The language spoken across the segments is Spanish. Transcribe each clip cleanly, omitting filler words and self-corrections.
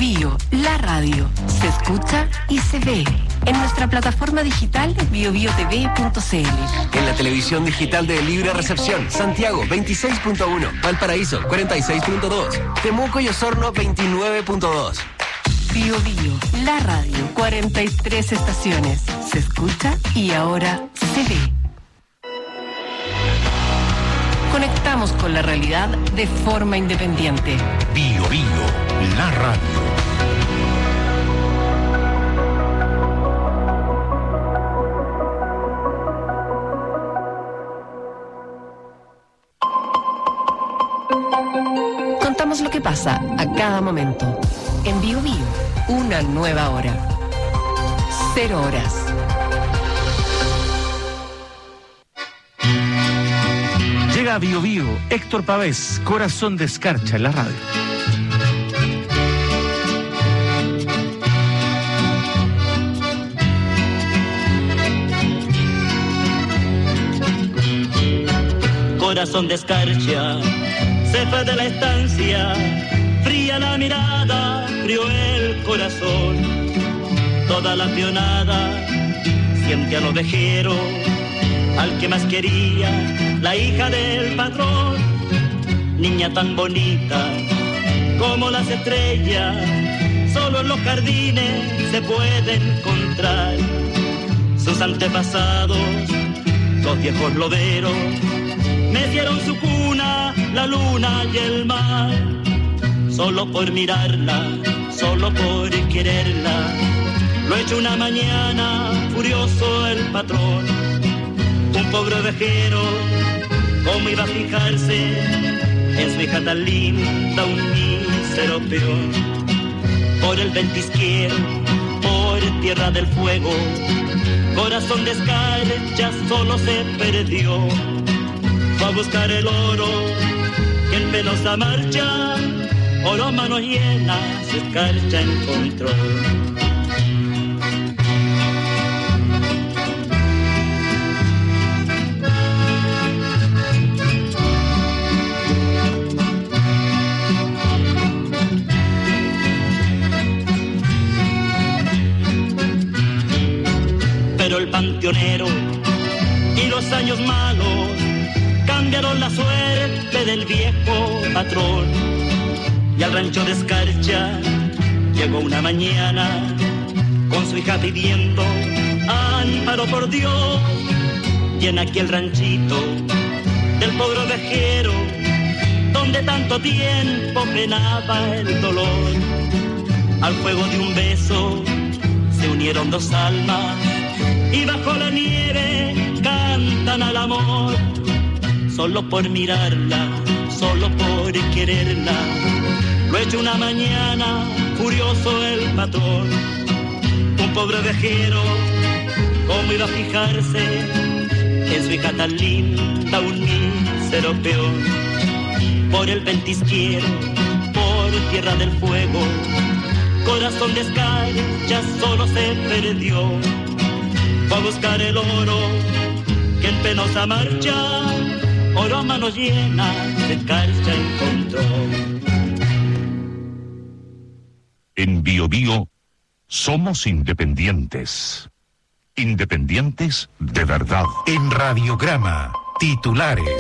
Bio, la radio. Se escucha y se ve. En nuestra plataforma digital biobiotv.cl. En la televisión digital de Libre Recepción, Santiago 26.1, Valparaíso 46.2, Temuco y Osorno 29.2. Bio Bio, la radio. 43 estaciones. Se escucha y ahora se ve. Conectamos con la realidad de forma independiente. Bio Bio, la radio. Contamos lo que pasa a cada momento. En Bio Bio, una nueva hora. 0 horas. Llega a Bio Bio, Héctor Pavés, Corazón de Escarcha en la radio. Corazón de escarcha, se fue de la estancia, fría la mirada, frío el corazón. Toda la peonada siente al ovejero, al que más quería, la hija del patrón. Niña tan bonita como las estrellas, solo en los jardines se puede encontrar. Sus antepasados, los viejos loberos, mecieron su cuna, la luna y el mar. Solo por mirarla, solo por quererla, lo echó una mañana furioso el patrón. Un pobre ovejero, ¿cómo iba a fijarse en su hija tan linda, un mísero peón? Por el ventisquero, por tierra del fuego, Corazón de escarcha solo se perdió. Fue a buscar el oro que en penosa marcha, oro a manos llenas, escarcha encontró. Pero el panteonero y los años malos cambiaron la suerte del viejo patrón. Y al rancho de escarcha llegó una mañana con su hija pidiendo amparo por Dios. Y en aquel ranchito del pobre ovejero, donde tanto tiempo penaba el dolor, al fuego de un beso se unieron dos almas y bajo la nieve cantan al amor. Solo por mirarla, solo por quererla, lo echó una mañana furioso el patrón. Un pobre ovejero, ¿cómo iba a fijarse en su hija tan linda, un mísero peón? Por el ventisquero, por tierra del fuego, Corazón de escarcha solo se perdió. Fue a buscar el oro que en penosa marcha, oro a manos llenas de escarcha encontró. En Bio Bio somos independientes. Independientes de verdad. En Radiograma, titulares.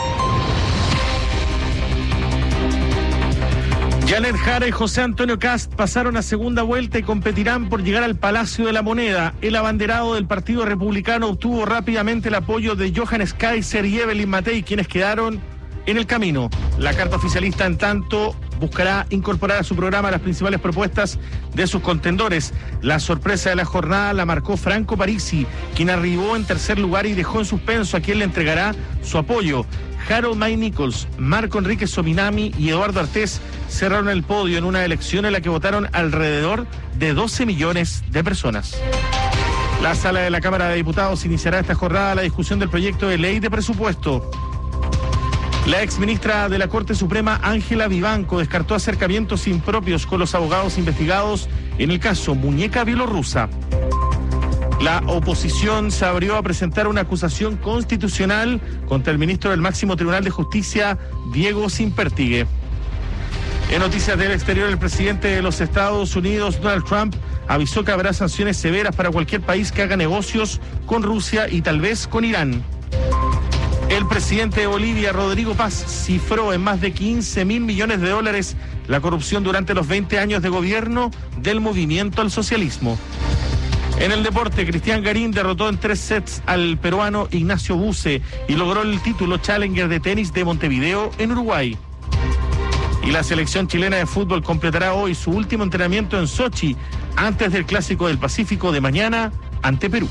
Janet Jara y José Antonio Kast pasaron a segunda vuelta y competirán por llegar al Palacio de la Moneda. El abanderado del Partido Republicano obtuvo rápidamente el apoyo de Johannes Kaiser y Evelyn Matei, quienes quedaron en el camino. La carta oficialista, en tanto, buscará incorporar a su programa las principales propuestas de sus contendores. La sorpresa de la jornada la marcó Franco Parisi, quien arribó en tercer lugar y dejó en suspenso a quien le entregará su apoyo. Harold May Nichols, Marco Enrique Sominami y Eduardo Artés cerraron el podio en una elección en la que votaron alrededor de 12 millones de personas. La sala de la Cámara de Diputados iniciará esta jornada la discusión del proyecto de ley de presupuesto. La exministra de la Corte Suprema, Ángela Vivanco, descartó acercamientos impropios con los abogados investigados en el caso Muñeca Bielorrusa. La oposición se abrió a presentar una acusación constitucional contra el ministro del Máximo Tribunal de Justicia, Diego Simpertigue. En noticias del exterior, el presidente de los Estados Unidos, Donald Trump, avisó que habrá sanciones severas para cualquier país que haga negocios con Rusia y tal vez con Irán. El presidente de Bolivia, Rodrigo Paz, cifró en más de 15.000 millones de dólares la corrupción durante los 20 años de gobierno del movimiento al socialismo. En el deporte, Cristian Garín derrotó en 3 sets al peruano Ignacio Buse y logró el título Challenger de tenis de Montevideo en Uruguay. Y la selección chilena de fútbol completará hoy su último entrenamiento en Sochi antes del Clásico del Pacífico de mañana ante Perú.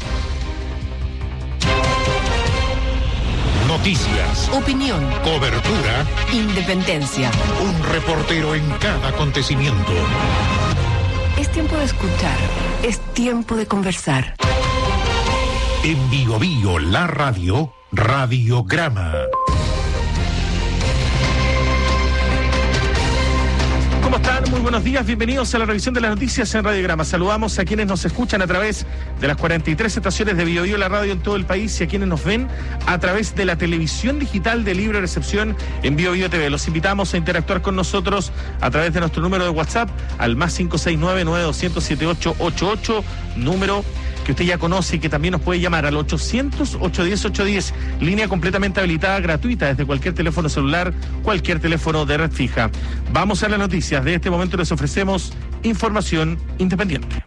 Noticias, Opinión, cobertura, independencia. un reportero en cada acontecimiento. Es tiempo de escuchar, es tiempo de conversar. En Bio Bio, la radio, Radiograma. ¿Cómo están? Muy buenos días, bienvenidos a la revisión de las noticias en Radiograma. Saludamos a quienes nos escuchan a través de las 43 estaciones de Bio Bio, la radio en todo el país, y a quienes nos ven a través de la televisión digital de libre recepción en Bio Bio TV. Los invitamos a interactuar con nosotros a través de nuestro número de WhatsApp al más 569-9200-7888, número que usted ya conoce y que también nos puede llamar al 800-810-810, línea completamente habilitada, gratuita, desde cualquier teléfono celular, cualquier teléfono de red fija. Vamos a las noticias. De este momento les ofrecemos información independiente.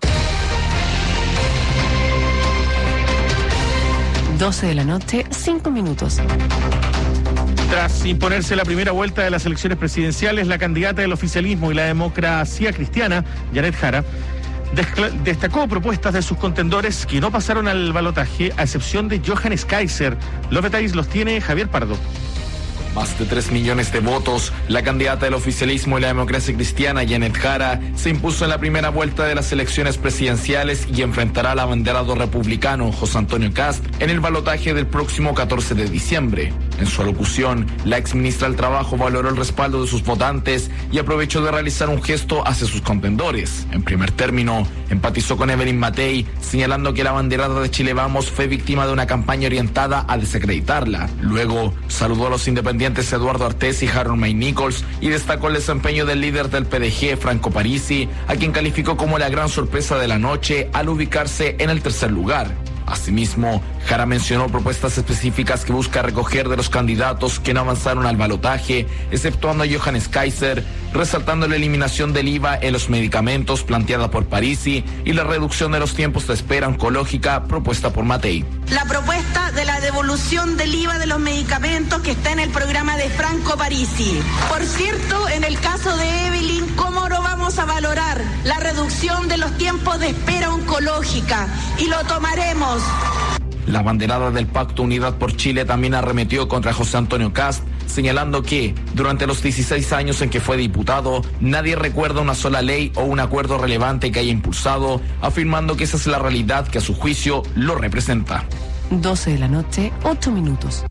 12 de la noche, 5 minutos. Tras imponerse la primera vuelta de las elecciones presidenciales, la candidata del oficialismo y la democracia cristiana, Janet Jara, destacó propuestas de sus contendores que no pasaron al balotaje, a excepción de Johannes Kaiser. Los detalles los tiene Javier Pardo. Más de 3 millones de votos, la candidata del oficialismo y la democracia cristiana, Janet Jara, se impuso en la primera vuelta de las elecciones presidenciales y enfrentará al abanderado republicano José Antonio Kast en el balotaje del próximo 14 de diciembre. En su alocución, la exministra del Trabajo valoró el respaldo de sus votantes y aprovechó de realizar un gesto hacia sus contendores. En primer término, empatizó con Evelyn Matei, señalando que la abanderada de Chile Vamos fue víctima de una campaña orientada a desacreditarla. Luego, saludó a los independientes Eduardo Artés y Harold May Nichols y destacó el desempeño del líder del PDG, Franco Parisi, a quien calificó como la gran sorpresa de la noche al ubicarse en el tercer lugar. Asimismo, Jara mencionó propuestas específicas que busca recoger de los candidatos que no avanzaron al balotaje, exceptuando a Johannes Kaiser, resaltando la eliminación del IVA en los medicamentos planteada por Parisi y la reducción de los tiempos de espera oncológica propuesta por Matei. La propuesta de la devolución del IVA de los medicamentos que está en el programa de Franco Parisi. Por cierto, en el caso de Evelyn, ¿cómo no vamos a valorar la reducción de los tiempos de espera oncológica? Y lo tomaremos. La abanderada del Pacto Unidad por Chile también arremetió contra José Antonio Kast, señalando que, durante los 16 años en que fue diputado, nadie recuerda una sola ley o un acuerdo relevante que haya impulsado, afirmando que esa es la realidad que a su juicio lo representa. 12 de la noche, 8 minutos.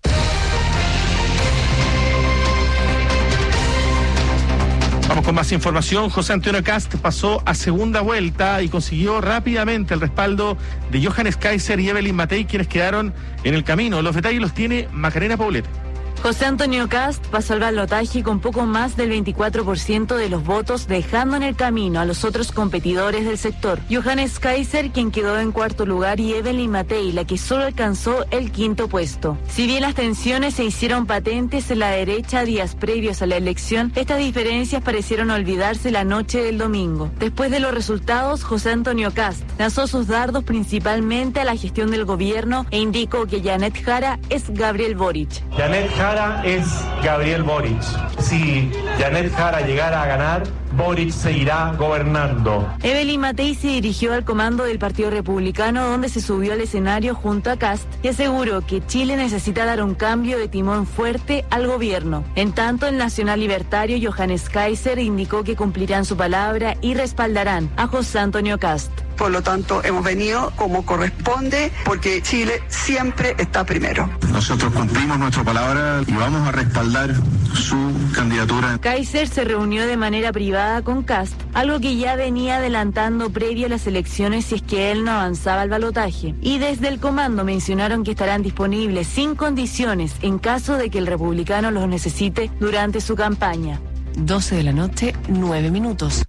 Vamos con más información. José Antonio Kast pasó a segunda vuelta y consiguió rápidamente el respaldo de Johannes Kaiser y Evelyn Matei, quienes quedaron en el camino. Los detalles los tiene Macarena Paulete. José Antonio Kast pasó al balotaje con poco más del 24% de los votos, dejando en el camino a los otros competidores del sector. Johannes Kaiser, quien quedó en cuarto lugar, y Evelyn Matei, la que solo alcanzó el quinto puesto. Si bien las tensiones se hicieron patentes en la derecha días previos a la elección, estas diferencias parecieron olvidarse la noche del domingo. Después de los resultados, José Antonio Kast lanzó sus dardos principalmente a la gestión del gobierno e indicó que Janet Jara es Gabriel Boric. Janet Jara es Gabriel Boric. Si Janet Jara llegara a ganar, Boric seguirá gobernando. Evelyn Matei se dirigió al comando del Partido Republicano, donde se subió al escenario junto a Kast y aseguró que Chile necesita dar un cambio de timón fuerte al gobierno. En tanto, el nacional libertario Johannes Kaiser indicó que cumplirán su palabra y respaldarán a José Antonio Kast. Por lo tanto, hemos venido como corresponde, porque Chile siempre está primero. Nosotros cumplimos nuestra palabra y vamos a respaldar su candidatura. Kaiser se reunió de manera privada con Kast, algo que ya venía adelantando previo a las elecciones si es que él no avanzaba al balotaje. Y desde el comando mencionaron que estarán disponibles sin condiciones en caso de que el republicano los necesite durante su campaña. 12 de la noche, 9 minutos.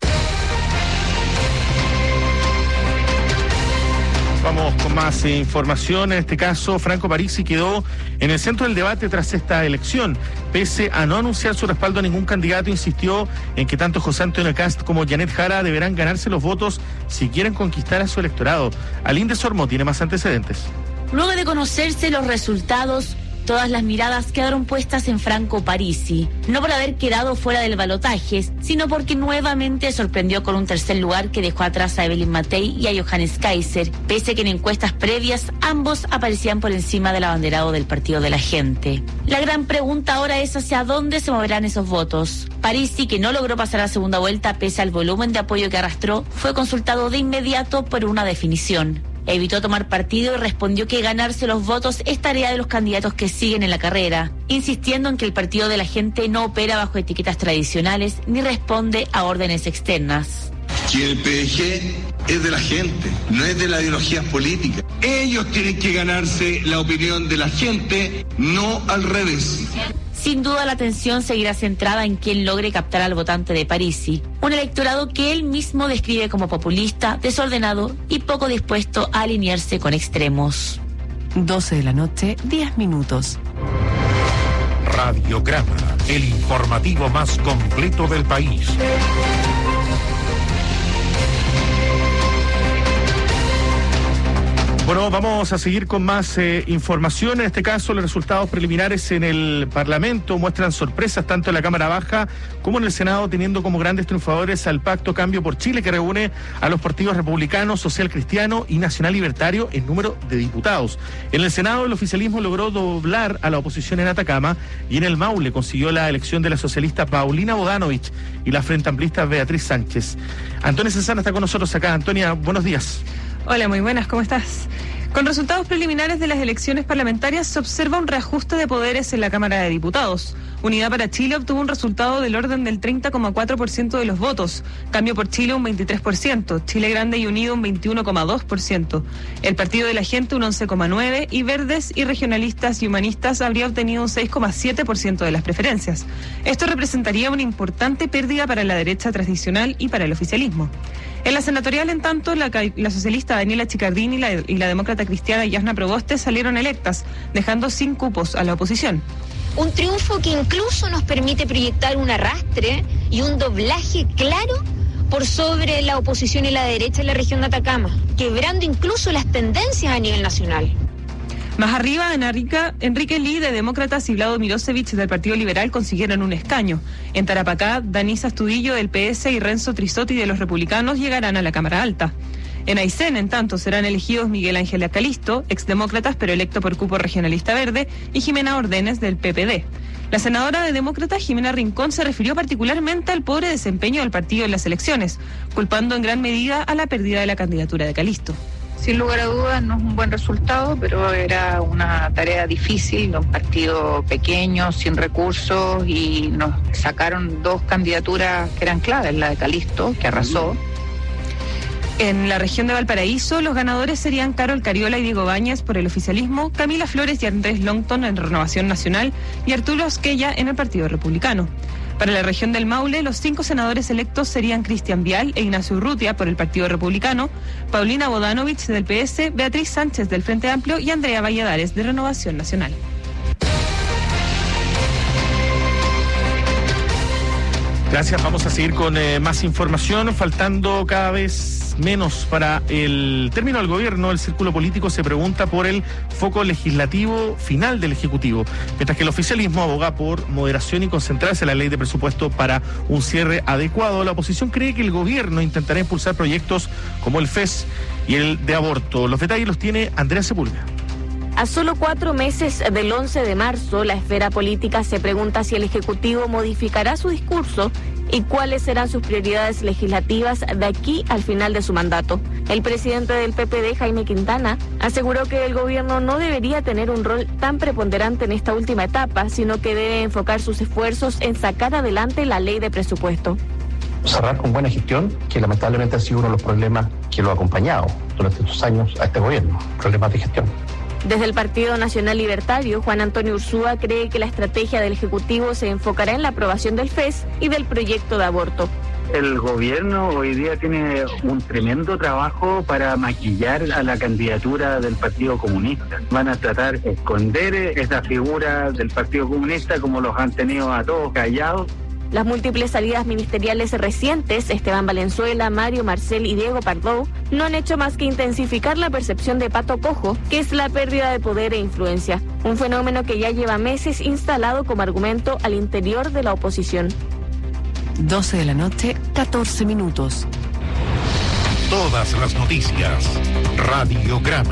Vamos con más información. En este caso, Franco Parisi quedó en el centro del debate tras esta elección. Pese a no anunciar su respaldo a ningún candidato, insistió en que tanto José Antonio Kast como Janet Jara deberán ganarse los votos si quieren conquistar a su electorado. Alinde Sormo tiene más antecedentes. Luego de conocerse los resultados, todas las miradas quedaron puestas en Franco Parisi, no por haber quedado fuera del balotaje, sino porque nuevamente sorprendió con un tercer lugar que dejó atrás a Evelyn Matei y a Johannes Kaiser, pese a que en encuestas previas ambos aparecían por encima del abanderado del Partido de la Gente. La gran pregunta ahora es hacia dónde se moverán esos votos. Parisi, que no logró pasar a segunda vuelta pese al volumen de apoyo que arrastró, fue consultado de inmediato por una definición. Evitó tomar partido y respondió que ganarse los votos es tarea de los candidatos que siguen en la carrera, insistiendo en que el Partido de la Gente no opera bajo etiquetas tradicionales ni responde a órdenes externas. Que el PDG es de la gente, no es de las ideologías políticas. Ellos tienen que ganarse la opinión de la gente, no al revés. Sin duda la atención seguirá centrada en quien logre captar al votante de Parisi, un electorado que él mismo describe como populista, desordenado y poco dispuesto a alinearse con extremos. 12 de la noche, 10 minutos. Radiograma, el informativo más completo del país. Bueno, vamos a seguir con más información. En este caso, los resultados preliminares en el Parlamento muestran sorpresas tanto en la Cámara Baja como en el Senado, teniendo como grandes triunfadores al Pacto Cambio por Chile, que reúne a los partidos republicano, social cristiano y nacional libertario en número de diputados. En el Senado, el oficialismo logró doblar a la oposición en Atacama y en el Maule consiguió la elección de la socialista Paulina Bodanovich y la frente amplista Beatriz Sánchez. Antonia Cesana está con nosotros acá. Antonia, buenos días. Hola, muy buenas, ¿cómo estás? Con resultados preliminares de las elecciones parlamentarias se observa un reajuste de poderes en la Cámara de Diputados. Unidad para Chile obtuvo un resultado del orden del 30,4% de los votos, Cambio por Chile un 23%, Chile Grande y Unido un 21,2%, el Partido de la Gente un 11,9% y Verdes y Regionalistas y Humanistas habría obtenido un 6,7% de las preferencias. Esto representaría una importante pérdida para la derecha tradicional y para el oficialismo. En la senatorial, en tanto, la socialista Daniela Chicardini y la demócrata cristiana Yasna Proboste salieron electas, dejando sin cupos a la oposición. Un triunfo que incluso nos permite proyectar un arrastre y un doblaje claro por sobre la oposición y la derecha en la región de Atacama, quebrando incluso las tendencias a nivel nacional. Más arriba, en Arica, Enrique Lee de Demócratas y Vlado Mirosevic del Partido Liberal consiguieron un escaño. En Tarapacá, Danisa Astudillo del PS y Renzo Trisotti de los Republicanos llegarán a la Cámara Alta. En Aysén, en tanto, serán elegidos Miguel Ángel Acalisto, exdemócratas pero electo por cupo regionalista verde, y Jimena Ordenes del PPD. La senadora de Demócratas, Jimena Rincón, se refirió particularmente al pobre desempeño del partido en las elecciones, culpando en gran medida a la pérdida de la candidatura de Acalisto. Sin lugar a dudas no es un buen resultado, pero era una tarea difícil, un partido pequeño, sin recursos, y nos sacaron dos candidaturas que eran claves, la de Acalisto, que arrasó. En la región de Valparaíso, los ganadores serían Carol Cariola y Diego Báñez por el oficialismo, Camila Flores y Andrés Longton en Renovación Nacional y Arturo Osquella en el Partido Republicano. Para la región del Maule, los 5 senadores electos serían Cristian Vial e Ignacio Urrutia por el Partido Republicano, Paulina Bodanovich del PS, Beatriz Sánchez del Frente Amplio y Andrea Valladares de Renovación Nacional. Gracias, vamos a seguir con más información, faltando cada vez menos para el término del gobierno. El círculo político se pregunta por el foco legislativo final del Ejecutivo, mientras que el oficialismo aboga por moderación y concentrarse en la ley de presupuesto para un cierre adecuado. La oposición cree que el gobierno intentará impulsar proyectos como el FES y el de aborto. Los detalles los tiene Andrea Sepúlveda. A solo 4 meses del 11 de marzo, la esfera política se pregunta si el Ejecutivo modificará su discurso y cuáles serán sus prioridades legislativas de aquí al final de su mandato. El presidente del PPD, Jaime Quintana, aseguró que el gobierno no debería tener un rol tan preponderante en esta última etapa, sino que debe enfocar sus esfuerzos en sacar adelante la ley de presupuesto. Cerrar con buena gestión, que lamentablemente ha sido uno de los problemas que lo ha acompañado durante estos años a este gobierno, problemas de gestión. Desde el Partido Nacional Libertario, Juan Antonio Ursúa cree que la estrategia del Ejecutivo se enfocará en la aprobación del FES y del proyecto de aborto. El gobierno hoy día tiene un tremendo trabajo para maquillar a la candidatura del Partido Comunista. Van a tratar de esconder esa figura del Partido Comunista como los han tenido a todos callados. Las múltiples salidas ministeriales recientes, Esteban Valenzuela, Mario Marcel y Diego Pardo, no han hecho más que intensificar la percepción de pato cojo, que es la pérdida de poder e influencia, un fenómeno que ya lleva meses instalado como argumento al interior de la oposición. 12 de la noche, 14 minutos. Todas las noticias. Radiograma.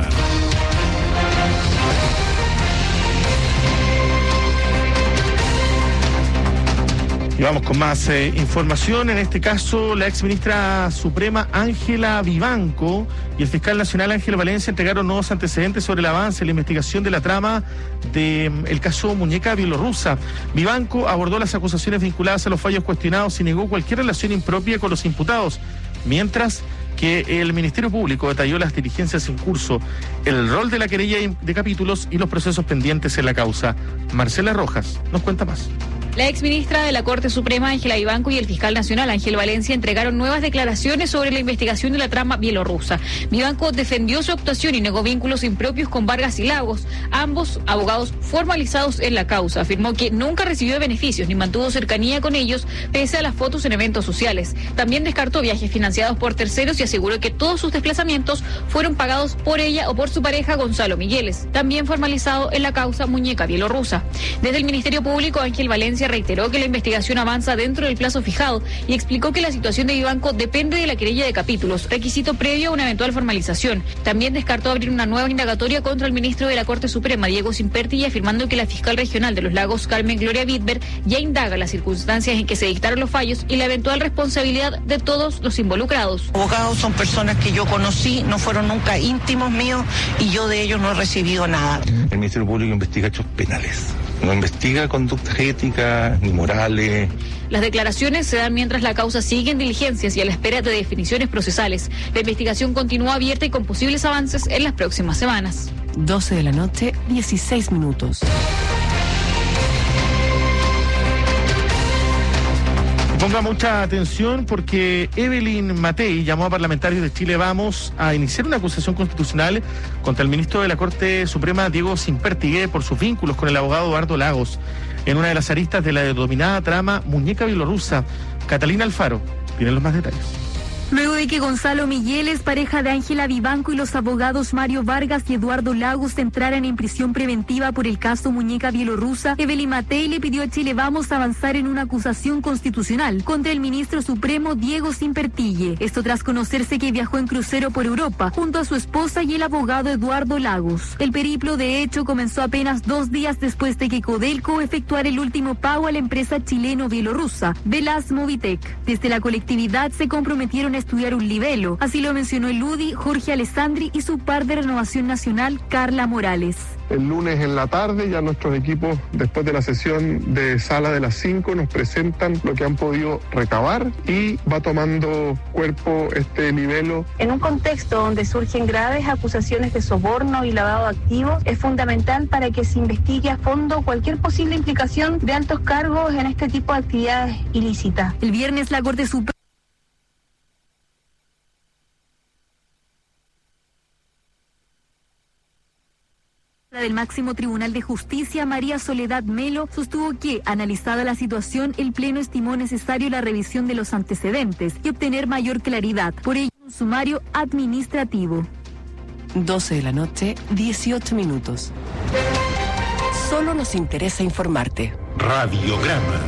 Y vamos con más información. En este caso, la exministra suprema Ángela Vivanco y el fiscal nacional Ángel Valencia entregaron nuevos antecedentes sobre el avance en la investigación de la trama del caso Muñeca Bielorrusa. Vivanco abordó las acusaciones vinculadas a los fallos cuestionados y negó cualquier relación impropia con los imputados, mientras que el Ministerio Público detalló las diligencias en curso, el rol de la querella de capítulos y los procesos pendientes en la causa. Marcela Rojas nos cuenta más. La exministra de la Corte Suprema, Ángela Vivanco, y el fiscal nacional, Ángel Valencia, entregaron nuevas declaraciones sobre la investigación de la trama bielorrusa. Vivanco defendió su actuación y negó vínculos impropios con Vargas y Lagos, ambos abogados formalizados en la causa. Afirmó que nunca recibió beneficios ni mantuvo cercanía con ellos, pese a las fotos en eventos sociales. También descartó viajes financiados por terceros y aseguró que todos sus desplazamientos fueron pagados por ella o por su pareja, Gonzalo Migueles, también formalizado en la causa Muñeca Bielorrusa. Desde el Ministerio Público, Ángel Valencia reiteró que la investigación avanza dentro del plazo fijado y explicó que la situación de Vivanco depende de la querella de capítulos, requisito previo a una eventual formalización. También descartó abrir una nueva indagatoria contra el ministro de la Corte Suprema, Diego Simperti, afirmando que la fiscal regional de los Lagos, Carmen Gloria Wittberg, ya indaga las circunstancias en que se dictaron los fallos y la eventual responsabilidad de todos los involucrados. Abogados son personas que yo conocí, no fueron nunca íntimos míos y yo de ellos no he recibido nada. El Ministerio Público investiga hechos penales. No investiga conductas éticas ni morales. Las declaraciones se dan mientras la causa sigue en diligencias y a la espera de definiciones procesales. La investigación continúa abierta y con posibles avances en las próximas semanas. 12 de la noche, 16 minutos. Ponga mucha atención porque Evelyn Matei llamó a parlamentarios de Chile Vamos a iniciar una acusación constitucional contra el ministro de la Corte Suprema, Diego Simperti, por sus vínculos con el abogado Eduardo Lagos, en una de las aristas de la denominada trama Muñeca Bielorrusa. Catalina Alfaro tiene los más detalles. Luego de que Gonzalo Migueles, pareja de Ángela Vivanco, y los abogados Mario Vargas y Eduardo Lagos entraran en prisión preventiva por el caso Muñeca Bielorrusa, Evelyn Matei le pidió a Chile Vamos avanzar en una acusación constitucional contra el ministro supremo Diego Simperti. Esto tras conocerse que viajó en crucero por Europa junto a su esposa y el abogado Eduardo Lagos. El periplo, de hecho, comenzó apenas 2 días después de que Codelco efectuara el último pago a la empresa chileno-bielorrusa, Velas Movitec. Desde la colectividad se comprometieron a estudiar un libelo, así lo mencionó el UDI, Jorge Alessandri, y su par de Renovación Nacional, Carla Morales. El lunes en la tarde ya nuestros equipos, después de la sesión de sala de las 5, nos presentan lo que han podido recabar y va tomando cuerpo este libelo. En un contexto donde surgen graves acusaciones de soborno y lavado de activos, es fundamental para que se investigue a fondo cualquier posible implicación de altos cargos en este tipo de actividades ilícitas. El viernes la Corte Suprema del máximo Tribunal de Justicia, María Soledad Melo, sostuvo que, analizada la situación, el Pleno estimó necesario la revisión de los antecedentes y obtener mayor claridad. Por ello, un sumario administrativo. 12 de la noche, 18 minutos. Solo nos interesa informarte. Radiograma.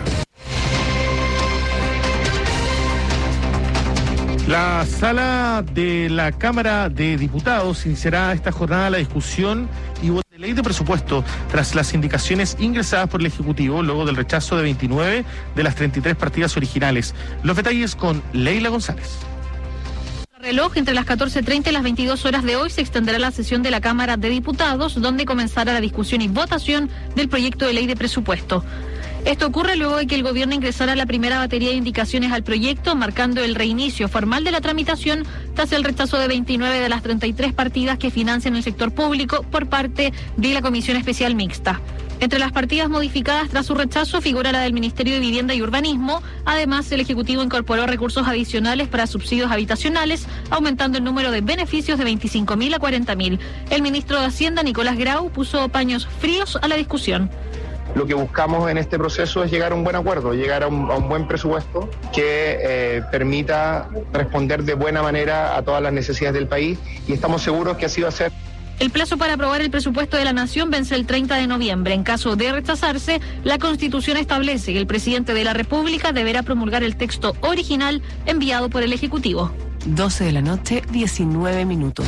La sala de la Cámara de Diputados iniciará esta jornada la discusión y voto de ley de presupuesto tras las indicaciones ingresadas por el Ejecutivo luego del rechazo de 29 de las 33 partidas originales. Los detalles con Leila González. Reloj, entre las 14:30 y las 22 horas de hoy se extenderá la sesión de la Cámara de Diputados, donde comenzará la discusión y votación del proyecto de ley de presupuesto. Esto ocurre luego de que el gobierno ingresara la primera batería de indicaciones al proyecto, marcando el reinicio formal de la tramitación tras el rechazo de 29 de las 33 partidas que financian el sector público por parte de la Comisión Especial Mixta. Entre las partidas modificadas tras su rechazo figura la del Ministerio de Vivienda y Urbanismo. Además, el Ejecutivo incorporó recursos adicionales para subsidios habitacionales, aumentando el número de beneficios de 25.000 a 40.000. El ministro de Hacienda, Nicolás Grau, puso paños fríos a la discusión. Lo que buscamos en este proceso es llegar a un buen acuerdo, llegar a un buen presupuesto que permita responder de buena manera a todas las necesidades del país, y estamos seguros que así va a ser. El plazo para aprobar el presupuesto de la Nación vence el 30 de noviembre. En caso de rechazarse, la Constitución establece que el presidente de la República deberá promulgar el texto original enviado por el Ejecutivo. 12 de la noche, 19 minutos.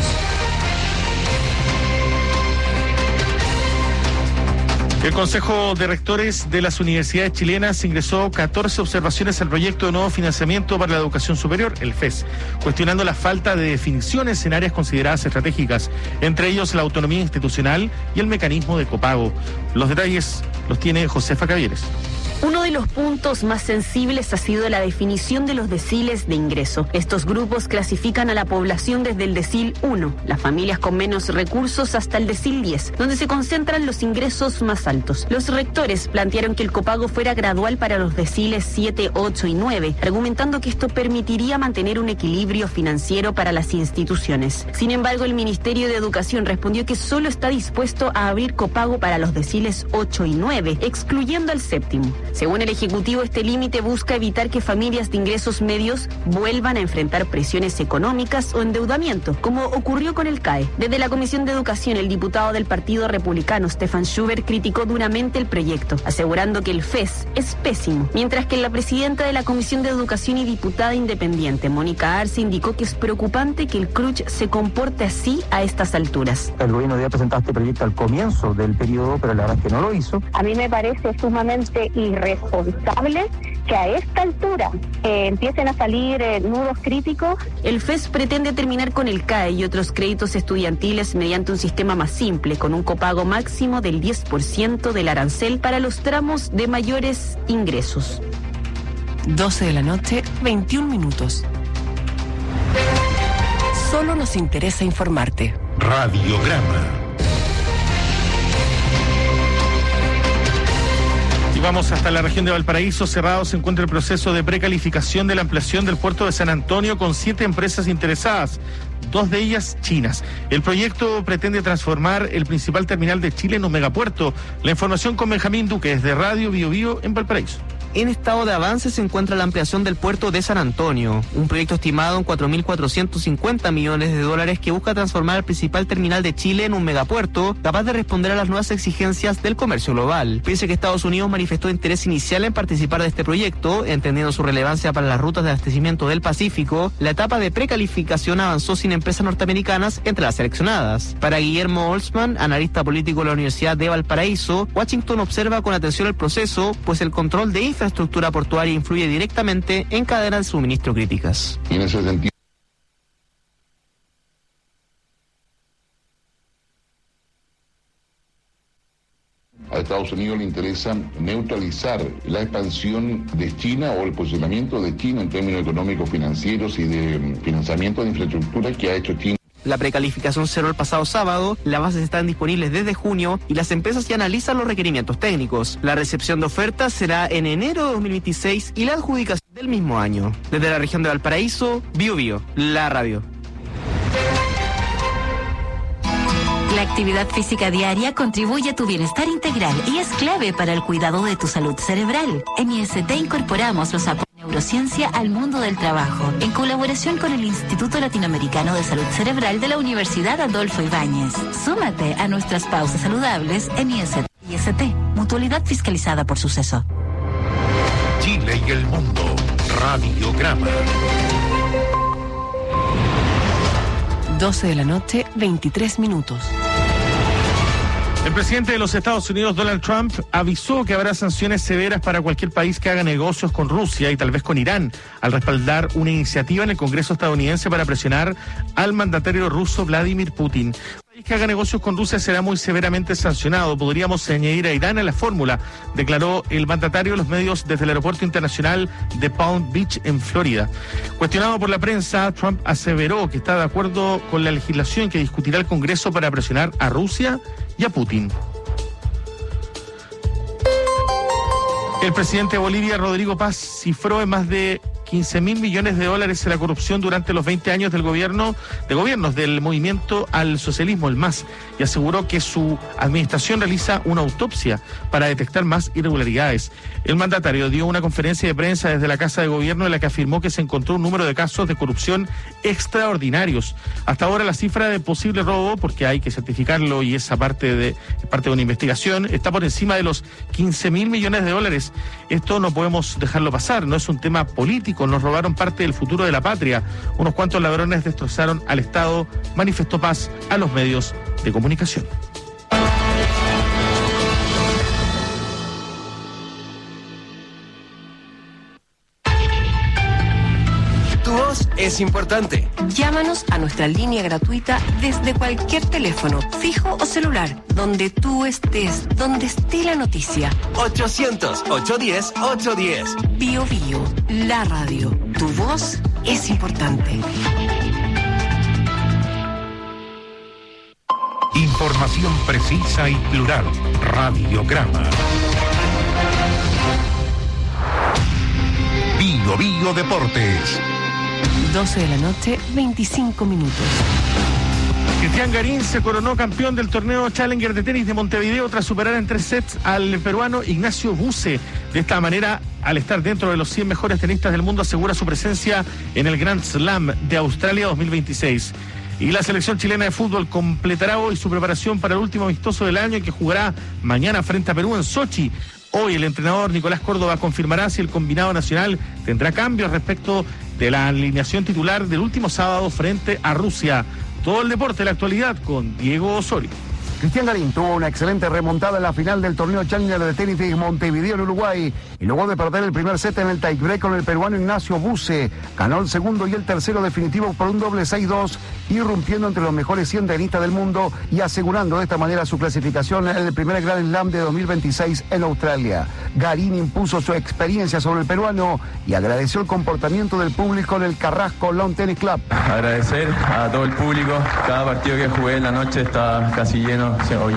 El Consejo de Rectores de las Universidades Chilenas ingresó 14 observaciones al proyecto de nuevo financiamiento para la educación superior, el FES, cuestionando la falta de definiciones en áreas consideradas estratégicas, entre ellos la autonomía institucional y el mecanismo de copago. Los detalles los tiene Josefa Cavieres. Uno de los puntos más sensibles ha sido la definición de los deciles de ingreso. Estos grupos clasifican a la población desde el decil 1, las familias con menos recursos, hasta el decil 10, donde se concentran los ingresos más altos. Los rectores plantearon que el copago fuera gradual para los deciles 7, 8 y 9, argumentando que esto permitiría mantener un equilibrio financiero para las instituciones. Sin embargo, el Ministerio de Educación respondió que solo está dispuesto a abrir copago para los deciles 8 y 9, excluyendo al séptimo. Según el Ejecutivo, este límite busca evitar que familias de ingresos medios vuelvan a enfrentar presiones económicas o endeudamiento, como ocurrió con el CAE. Desde la Comisión de Educación, el diputado del Partido Republicano, Stefan Schubert, criticó duramente el proyecto, asegurando que el FES es pésimo, mientras que la presidenta de la Comisión de Educación y diputada independiente, Mónica Arce, indicó que es preocupante que el CRUCH se comporte así a estas alturas. El gobierno había presentado este proyecto al comienzo del periodo, pero la verdad es que no lo hizo. A mí me parece sumamente irresponsable que a esta altura empiecen a salir nudos críticos. El FES pretende terminar con el CAE y otros créditos estudiantiles mediante un sistema más simple, con un copago máximo del 10% del arancel para los tramos de mayores ingresos. 12 de la noche, 21 minutos. Solo nos interesa informarte. Radiograma. Vamos hasta la región de Valparaíso. Cerrado se encuentra el proceso de precalificación de la ampliación del puerto de San Antonio con 7 empresas interesadas, 2 de ellas chinas. El proyecto pretende transformar el principal terminal de Chile en un megapuerto. La información con Benjamín Duque desde Radio Bio Bio en Valparaíso. En estado de avance se encuentra la ampliación del puerto de San Antonio, un proyecto estimado en $4.450 millones que busca transformar el principal terminal de Chile en un megapuerto capaz de responder a las nuevas exigencias del comercio global. Pese a que Estados Unidos manifestó interés inicial en participar de este proyecto, entendiendo su relevancia para las rutas de abastecimiento del Pacífico, la etapa de precalificación avanzó sin empresas norteamericanas entre las seleccionadas. Para Guillermo Holzman, analista político de la Universidad de Valparaíso, Washington observa con atención el proceso, pues el control de infraestructura portuaria influye directamente en cadenas de suministro críticas. Y en ese sentido, a Estados Unidos le interesa neutralizar la expansión de China o el posicionamiento de China en términos económicos, financieros y de financiamiento de infraestructura que ha hecho China. La precalificación cerró el pasado sábado, las bases están disponibles desde junio y las empresas ya analizan los requerimientos técnicos. La recepción de ofertas será en enero de 2026 y la adjudicación del mismo año. Desde la región de Valparaíso, Bio Bio, la radio. La actividad física diaria contribuye a tu bienestar integral y es clave para el cuidado de tu salud cerebral. En IST incorporamos los apoyos de neurociencia al mundo del trabajo, en colaboración con el Instituto Latinoamericano de Salud Cerebral de la Universidad Adolfo Ibáñez. Súmate a nuestras pausas saludables en IST. IST, mutualidad fiscalizada por Suceso. Chile y el mundo. Radiograma. 12 de la noche, 23 minutos. El presidente de los Estados Unidos, Donald Trump, avisó que habrá sanciones severas para cualquier país que haga negocios con Rusia y tal vez con Irán, al respaldar una iniciativa en el Congreso estadounidense para presionar al mandatario ruso Vladimir Putin. que haga negocios con Rusia será muy severamente sancionado. Podríamos añadir a Irán a la fórmula, declaró el mandatario a los medios desde el aeropuerto internacional de Palm Beach en Florida. Cuestionado por la prensa, Trump aseveró que está de acuerdo con la legislación que discutirá el Congreso para presionar a Rusia y a Putin. El presidente de Bolivia, Rodrigo Paz, cifró en más de 15.000 millones de dólares en la corrupción durante los 20 años de gobiernos del movimiento al socialismo, el MAS, y aseguró que su administración realiza una autopsia para detectar más irregularidades. El mandatario dio una conferencia de prensa desde la Casa de Gobierno en la que afirmó que se encontró un número de casos de corrupción extraordinarios. Hasta ahora la cifra de posible robo, porque hay que certificarlo y esa parte de una investigación, está por encima de los 15.000 millones de dólares. Esto no podemos dejarlo pasar, no es un tema político. Nos robaron parte del futuro de la patria. Unos cuantos ladrones destrozaron al Estado, manifestó Paz a los medios de comunicación. Tu voz es importante. Llámanos a nuestra línea gratuita desde cualquier teléfono, fijo o celular, donde tú estés, donde esté la noticia. 800-810-810. Bio Bio, la radio. Tu voz es importante. Información precisa y plural. Radiograma. Bio Bio Deportes. 12 de la noche, 25 minutos. Cristian Garín se coronó campeón del torneo Challenger de tenis de Montevideo tras superar en 3 sets al peruano Ignacio Buse. De esta manera, al estar dentro de los 100 mejores tenistas del mundo, asegura su presencia en el Grand Slam de Australia 2026. Y la selección chilena de fútbol completará hoy su preparación para el último amistoso del año, que jugará mañana frente a Perú en Sochi. Hoy el entrenador Nicolás Córdoba confirmará si el combinado nacional tendrá cambios respecto de la alineación titular del último sábado frente a Rusia. Todo el deporte de la actualidad con Diego Osorio. Cristian Garín tuvo una excelente remontada en la final del torneo Challenger de tenis de Montevideo en Uruguay y luego de perder el primer set en el tiebreak con el peruano Ignacio Buse, ganó el segundo y el tercero definitivo por un doble 6-2, irrumpiendo entre los mejores 100 tenistas del mundo y asegurando de esta manera su clasificación en el primer Grand Slam de 2026 en Australia. Garín impuso su experiencia sobre el peruano y agradeció el comportamiento del público en el Carrasco Lawn Tennis Club. Agradecer a todo el público, cada partido que jugué en la noche está casi lleno.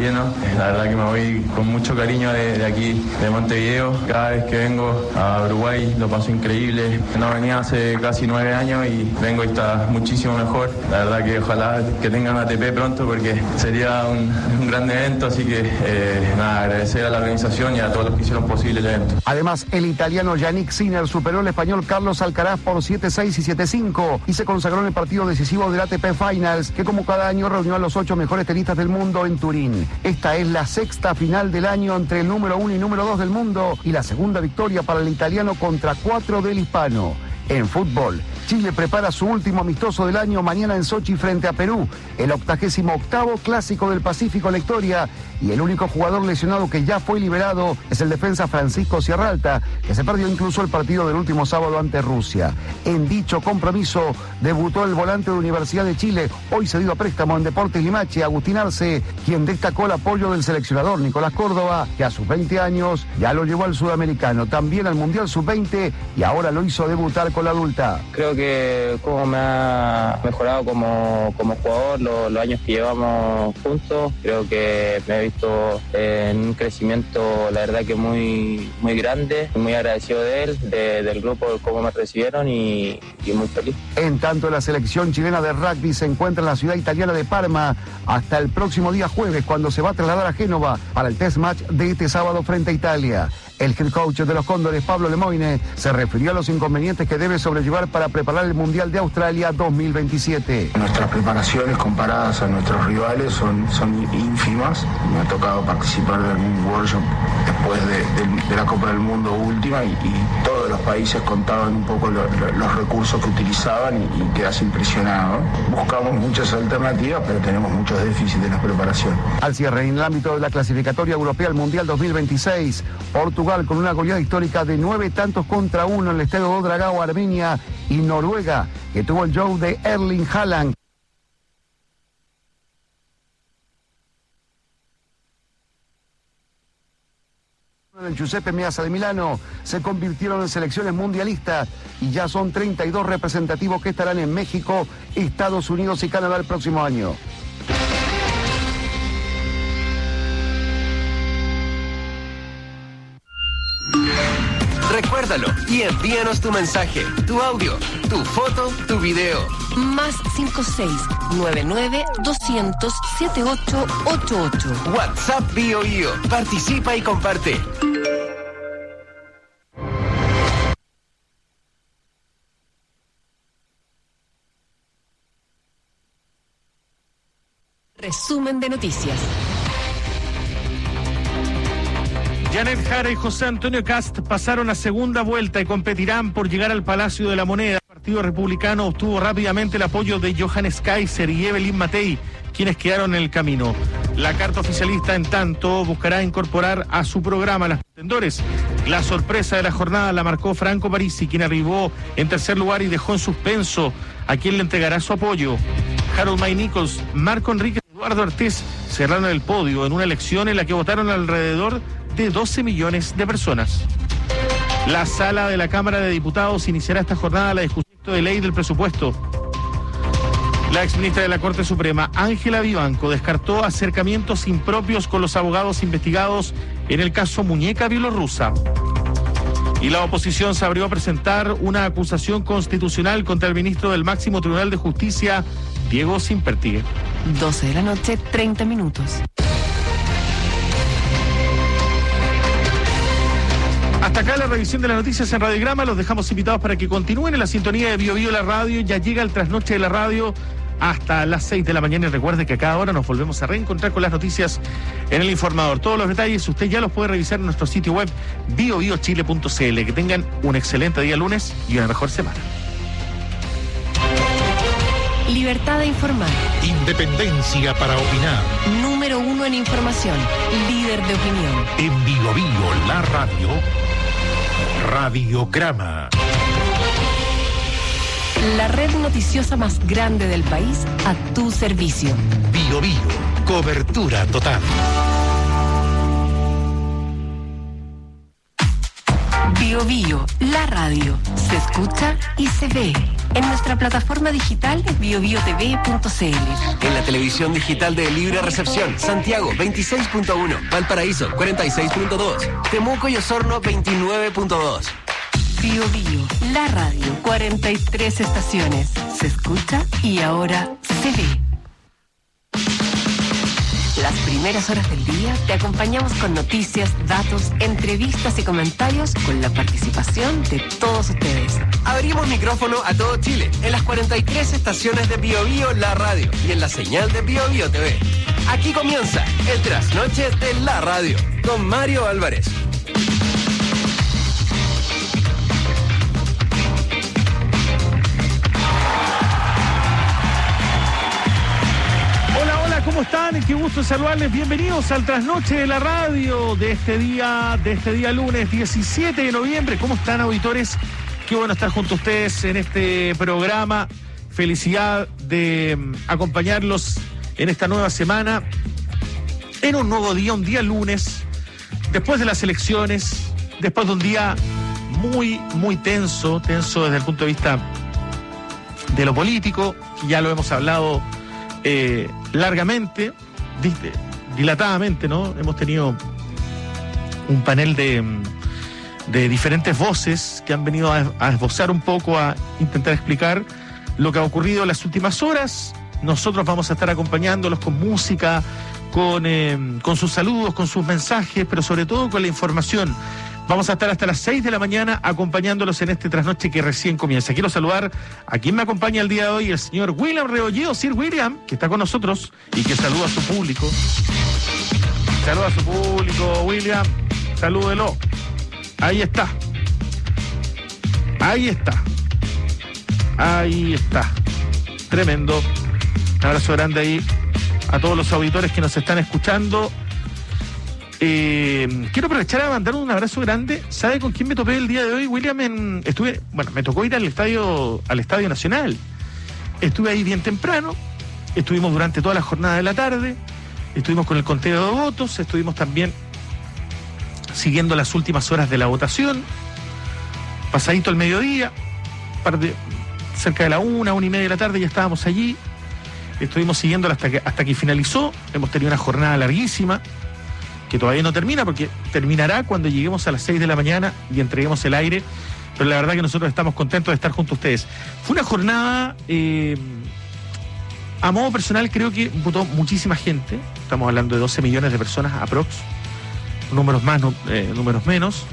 La verdad que me voy con mucho cariño de aquí, de Montevideo. Cada vez que vengo a Uruguay lo paso increíble. No venía hace casi 9 años y vengo y está muchísimo mejor. La verdad que ojalá que tengan ATP pronto porque sería un gran evento. Así que agradecer a la organización y a todos los que hicieron posible el evento. Además, el italiano Yannick Sinner superó al español Carlos Alcaraz por 7-6 y 7-5 y se consagró en el partido decisivo del ATP Finals, que como cada año reunió a los 8 mejores tenistas del mundo en Turín. Esta es la sexta final del año entre el número 1 y número 2 del mundo y la segunda victoria para el italiano contra 4 del hispano. En fútbol, Chile prepara su último amistoso del año mañana en Sochi frente a Perú, el 88º clásico del Pacífico en la historia, y el único jugador lesionado que ya fue liberado es el defensa Francisco Sierralta, que se perdió incluso el partido del último sábado ante Rusia. En dicho compromiso debutó el volante de Universidad de Chile, hoy cedido a préstamo en Deportes Limache, Agustín Arce, quien destacó el apoyo del seleccionador Nicolás Córdoba, que a sus 20 años ya lo llevó al Sudamericano, también al Mundial Sub-20 y ahora lo hizo debutar con la adulta. Creo que como me ha mejorado como jugador los años que llevamos juntos, creo que me he visto en un crecimiento, la verdad que muy grande, muy agradecido de él, del grupo, cómo me recibieron y muy feliz. En tanto, la selección chilena de rugby se encuentra en la ciudad italiana de Parma hasta el próximo día jueves, cuando se va a trasladar a Génova para el test match de este sábado frente a Italia. El head coach de los Cóndores, Pablo Lemoine, se refirió a los inconvenientes que debe sobrellevar para preparar el Mundial de Australia 2027. Nuestras preparaciones comparadas a nuestros rivales son ínfimas. Me ha tocado participar de algún workshop después de la Copa del Mundo última y todos los países contaban un poco los recursos que utilizaban y quedas impresionado. Buscamos muchas alternativas, pero tenemos muchos déficits en la preparación. Al cierre, en el ámbito de la clasificatoria europea al Mundial 2026, Portugal con una goleada histórica de 9-1 en el estadio do Dragao, Armenia, y Noruega, que tuvo el show de Erling Haaland. El Giuseppe Meazza de Milano se convirtieron en selecciones mundialistas y ya son 32 representativos que estarán en México, Estados Unidos y Canadá el próximo año. Recuérdalo y envíanos tu mensaje, tu audio, tu foto, tu video. Más 56-99-200-7888. WhatsApp BioBio. Participa y comparte. Resumen de noticias. Janet Jara y José Antonio Kast pasaron a segunda vuelta y competirán por llegar al Palacio de la Moneda. El Partido Republicano obtuvo rápidamente el apoyo de Johannes Kaiser y Evelyn Matei, quienes quedaron en el camino. La carta oficialista, en tanto, buscará incorporar a su programa a los contendores. La sorpresa de la jornada la marcó Franco Parisi, quien arribó en tercer lugar y dejó en suspenso a quien le entregará su apoyo. Harold May Nichols, Marco Enríquez y Eduardo Artés cerraron el podio en una elección en la que votaron alrededor de 12 millones de personas. La sala de la Cámara de Diputados iniciará esta jornada la discusión de ley del presupuesto. La exministra de la Corte Suprema, Ángela Vivanco, descartó acercamientos impropios con los abogados investigados en el caso Muñeca Bielorrusa. Y la oposición se abrió a presentar una acusación constitucional contra el ministro del Máximo Tribunal de Justicia, Diego Simpertigue. 12 de la noche, 30 minutos. Hasta acá la revisión de las noticias en Radiograma. Los dejamos invitados para que continúen en la sintonía de BioBio la radio. Ya llega el trasnoche de la radio hasta las 6 de la mañana. Y recuerde que a cada hora nos volvemos a reencontrar con las noticias en El Informador. Todos los detalles usted ya los puede revisar en nuestro sitio web biobiochile.cl. Que tengan un excelente día lunes y una mejor semana. Libertad de informar. Independencia para opinar. Número 1 en información. Líder de opinión. En BioBio la radio. Radiograma. La red noticiosa más grande del país a tu servicio. BioBio. Cobertura total. BioBio, la radio. Se escucha y se ve. En nuestra plataforma digital biobiotv.cl. En la televisión digital de Libre Recepción, Santiago 26.1, Valparaíso 46.2, Temuco y Osorno 29.2. BioBio, la radio. 43 estaciones. Se escucha y ahora se ve. Las primeras horas del día te acompañamos con noticias, datos, entrevistas y comentarios con la participación de todos ustedes. Abrimos micrófono a todo Chile en las 43 estaciones de BioBio la radio y en la señal de BioBio TV. Aquí comienza el trasnoche de la radio con Mario Álvarez. ¿Cómo están? Qué gusto saludarles. Bienvenidos al trasnoche de la radio de este día lunes 17 de noviembre. ¿Cómo están, auditores? Qué bueno estar junto a ustedes en este programa. Felicidad de acompañarlos en esta nueva semana, en un nuevo día, un día lunes, después de las elecciones, después de un día muy, muy tenso desde el punto de vista de lo político. Ya lo hemos hablado largamente, dilatadamente, ¿no? Hemos tenido un panel de diferentes voces que han venido a esbozar un poco, a intentar explicar lo que ha ocurrido en las últimas horas. Nosotros vamos a estar acompañándolos con música, con sus saludos, con sus mensajes, pero sobre todo con la información. Vamos a estar hasta las 6 de la mañana acompañándolos en este trasnoche que recién comienza. Quiero saludar a quien me acompaña el día de hoy, el señor William Rebolledo, Sir William, que está con nosotros y que saluda a su público. Saluda a su público, William. Salúdelo. Ahí está. Ahí está. Ahí está. Tremendo. Un abrazo grande ahí a todos los auditores que nos están escuchando. Quiero aprovechar a mandar un abrazo grande. ¿Sabe con quién me topé el día de hoy, William? Me tocó ir al Estadio Nacional. Estuve ahí bien temprano, estuvimos durante toda la jornada de la tarde, estuvimos con el conteo de votos, estuvimos también siguiendo las últimas horas de la votación, pasadito el mediodía, cerca de la 1:30 de la tarde ya estábamos allí, estuvimos siguiendo hasta que finalizó. Hemos tenido una jornada larguísima, que todavía no termina, porque terminará cuando lleguemos a las 6 de la mañana y entreguemos el aire, pero la verdad que nosotros estamos contentos de estar junto a ustedes. Fue una jornada, a modo personal creo que votó muchísima gente, estamos hablando de 12 millones de personas aprox, números más, números menos.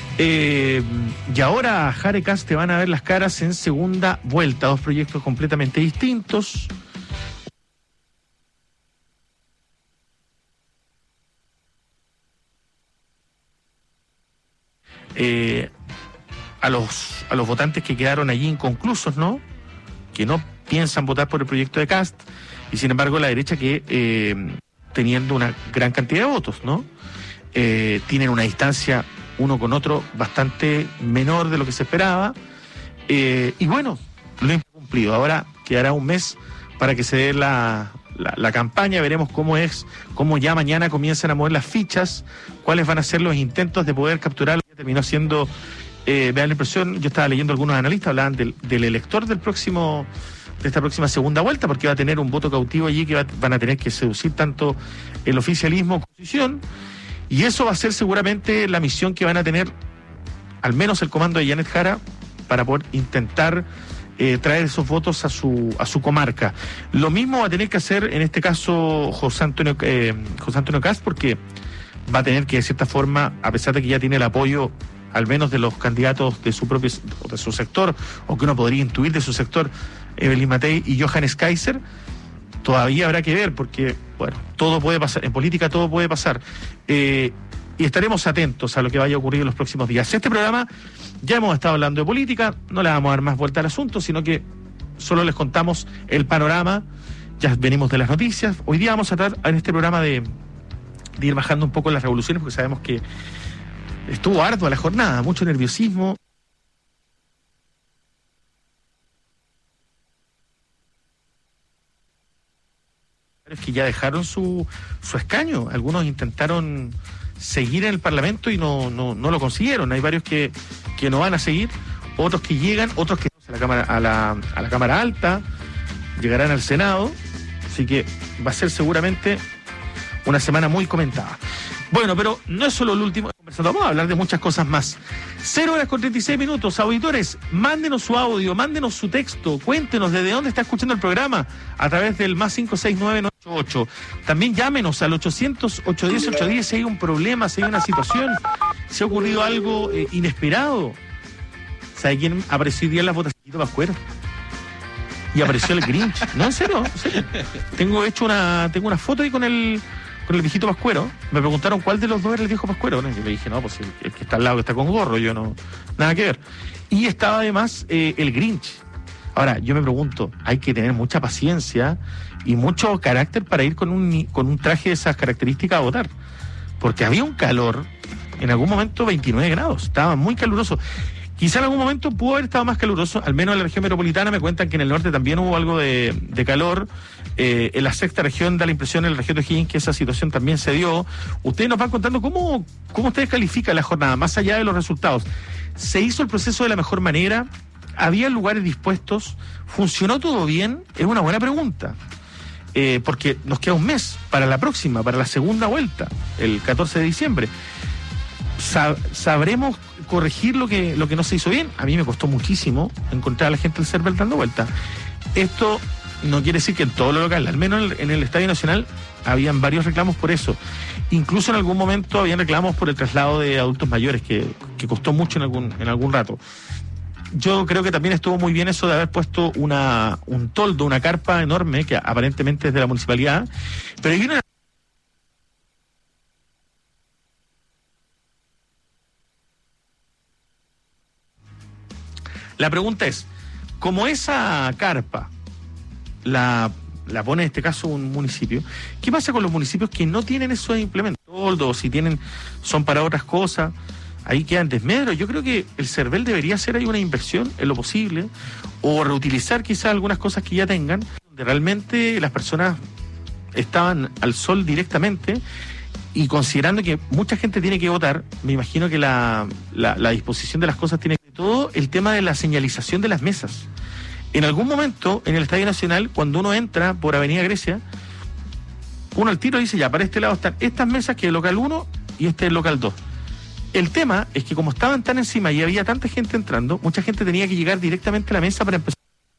Y ahora a Jare Kast te van a ver las caras en segunda vuelta, dos proyectos completamente distintos. A los votantes que quedaron allí inconclusos, ¿no? Que no piensan votar por el proyecto de Kast, y sin embargo la derecha que teniendo una gran cantidad de votos, ¿no? Tienen una distancia uno con otro bastante menor de lo que se esperaba, y bueno, lo hemos cumplido. Ahora quedará un mes para que se dé la campaña, veremos cómo ya mañana comienzan a mover las fichas, cuáles van a ser los intentos de poder capturarlo. Terminó siendo, me da la impresión, yo estaba leyendo algunos analistas, hablaban del elector de esta próxima segunda vuelta, porque va a tener un voto cautivo allí que van a tener que seducir tanto el oficialismo como la oposición, y eso va a ser seguramente la misión que van a tener, al menos el comando de Janet Jara, para poder intentar traer esos votos a su comarca. Lo mismo va a tener que hacer en este caso José Antonio Kast, porque va a tener que, de cierta forma, a pesar de que ya tiene el apoyo al menos de los candidatos de su sector, o que uno podría intuir de su sector, Evelyn Matei y Johannes Kaiser, todavía habrá que ver, porque, bueno, todo puede pasar, en política todo puede pasar, y estaremos atentos a lo que vaya a ocurrir en los próximos días. Este programa ya hemos estado hablando de política, no le vamos a dar más vuelta al asunto, sino que solo les contamos el panorama. Ya venimos de las noticias. Hoy día vamos a tratar en este programa de ir bajando un poco las revoluciones, porque sabemos que estuvo ardua la jornada, mucho nerviosismo. Que ya dejaron su escaño. Algunos intentaron seguir en el Parlamento y no lo consiguieron. Hay varios que no van a seguir, otros que llegan, otros que a la Cámara Alta, llegarán al Senado, así que va a ser seguramente una semana muy comentada. Bueno, pero no es solo el último conversando, vamos a hablar de muchas cosas más. 0:36. Auditores, mándenos su audio, mándenos su texto, cuéntenos desde dónde está escuchando el programa a través del +56998. También llámenos al 800-810-810 si hay un problema, si hay una situación, si ha ocurrido algo inesperado. ¿Sabe quién apareció hoy día en las votaciones? Pascuero. Y apareció el Grinch. No, en serio. Tengo una foto ahí con el viejito Pascuero. Me preguntaron cuál de los dos era el viejo Pascuero, ¿no? Y le dije, no, pues el que está al lado, que está con gorro, yo no, nada que ver. Y estaba además el Grinch. Ahora, yo me pregunto, hay que tener mucha paciencia y mucho carácter para ir con un traje de esas características a votar. Porque había un calor, en algún momento 29 grados, estaba muy caluroso. Quizá en algún momento pudo haber estado más caluroso, al menos en la región metropolitana. Me cuentan que en el norte también hubo algo de calor. En la sexta región da la impresión, en la región de O'Higgins, que esa situación también se dio. Ustedes nos van contando cómo ustedes califican la jornada, más allá de los resultados. ¿Se hizo el proceso de la mejor manera? ¿Había lugares dispuestos? ¿Funcionó todo bien? Es una buena pregunta. Porque nos queda un mes para la próxima, para la segunda vuelta, el 14 de diciembre. ¿Sabremos corregir lo que no se hizo bien? A mí me costó muchísimo encontrar a la gente del CERVEL dando vuelta. Esto no quiere decir que en todo lo local, al menos en el Estadio Nacional, habían varios reclamos por eso. Incluso en algún momento habían reclamos por el traslado de adultos mayores, que costó mucho en algún rato. Yo creo que también estuvo muy bien eso de haber puesto un toldo, una carpa enorme, que aparentemente es de la municipalidad, pero hay una... La pregunta es, como esa carpa la pone en este caso un municipio, ¿qué pasa con los municipios que no tienen esos implementos? O si son para otras cosas, ahí quedan desmedros. Yo creo que el CERVEL debería hacer ahí una inversión en lo posible, o reutilizar quizás algunas cosas que ya tengan, donde realmente las personas estaban al sol directamente Y considerando que mucha gente tiene que votar, me imagino que la disposición de las cosas tiene que... Todo el tema de la señalización de las mesas. En algún momento, en el Estadio Nacional, cuando uno entra por Avenida Grecia, uno al tiro dice, ya, para este lado están estas mesas, que es el local 1 y este es el local 2. El tema es que como estaban tan encima y había tanta gente entrando, mucha gente tenía que llegar directamente a la mesa para empezar.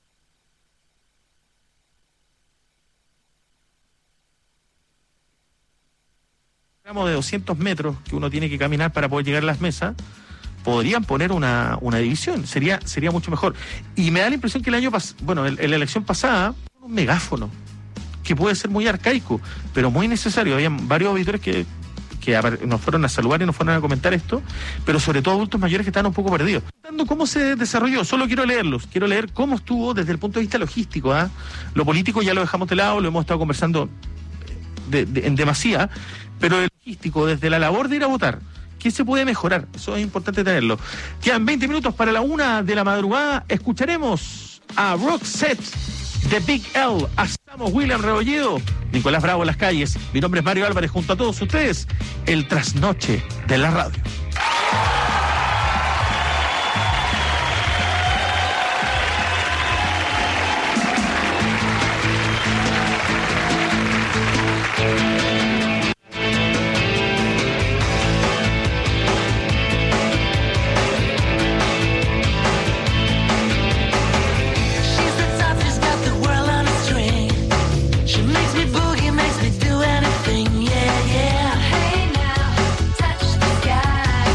De 200 metros que uno tiene que caminar para poder llegar a las mesas, podrían poner una división, sería mucho mejor. Y me da la impresión que el año pasado, en la elección pasada, un megáfono, que puede ser muy arcaico, pero muy necesario. Habían varios auditores que nos fueron a saludar y nos fueron a comentar esto, pero sobre todo adultos mayores que estaban un poco perdidos. ¿Cómo se desarrolló? Solo quiero leer cómo estuvo desde el punto de vista logístico. Lo político ya lo dejamos de lado, lo hemos estado conversando en demasía, pero el logístico, desde la labor de ir a votar, ¿qué se puede mejorar? Eso es importante tenerlo. Quedan 20 minutos para la 1 de la madrugada. Escucharemos a Roxette de Big L, a Samo William Rebolledo, Nicolás Bravo en las calles. Mi nombre es Mario Álvarez, junto a todos ustedes, el trasnoche de la radio. Makes me do anything, yeah, yeah. Hey now, touch the sky.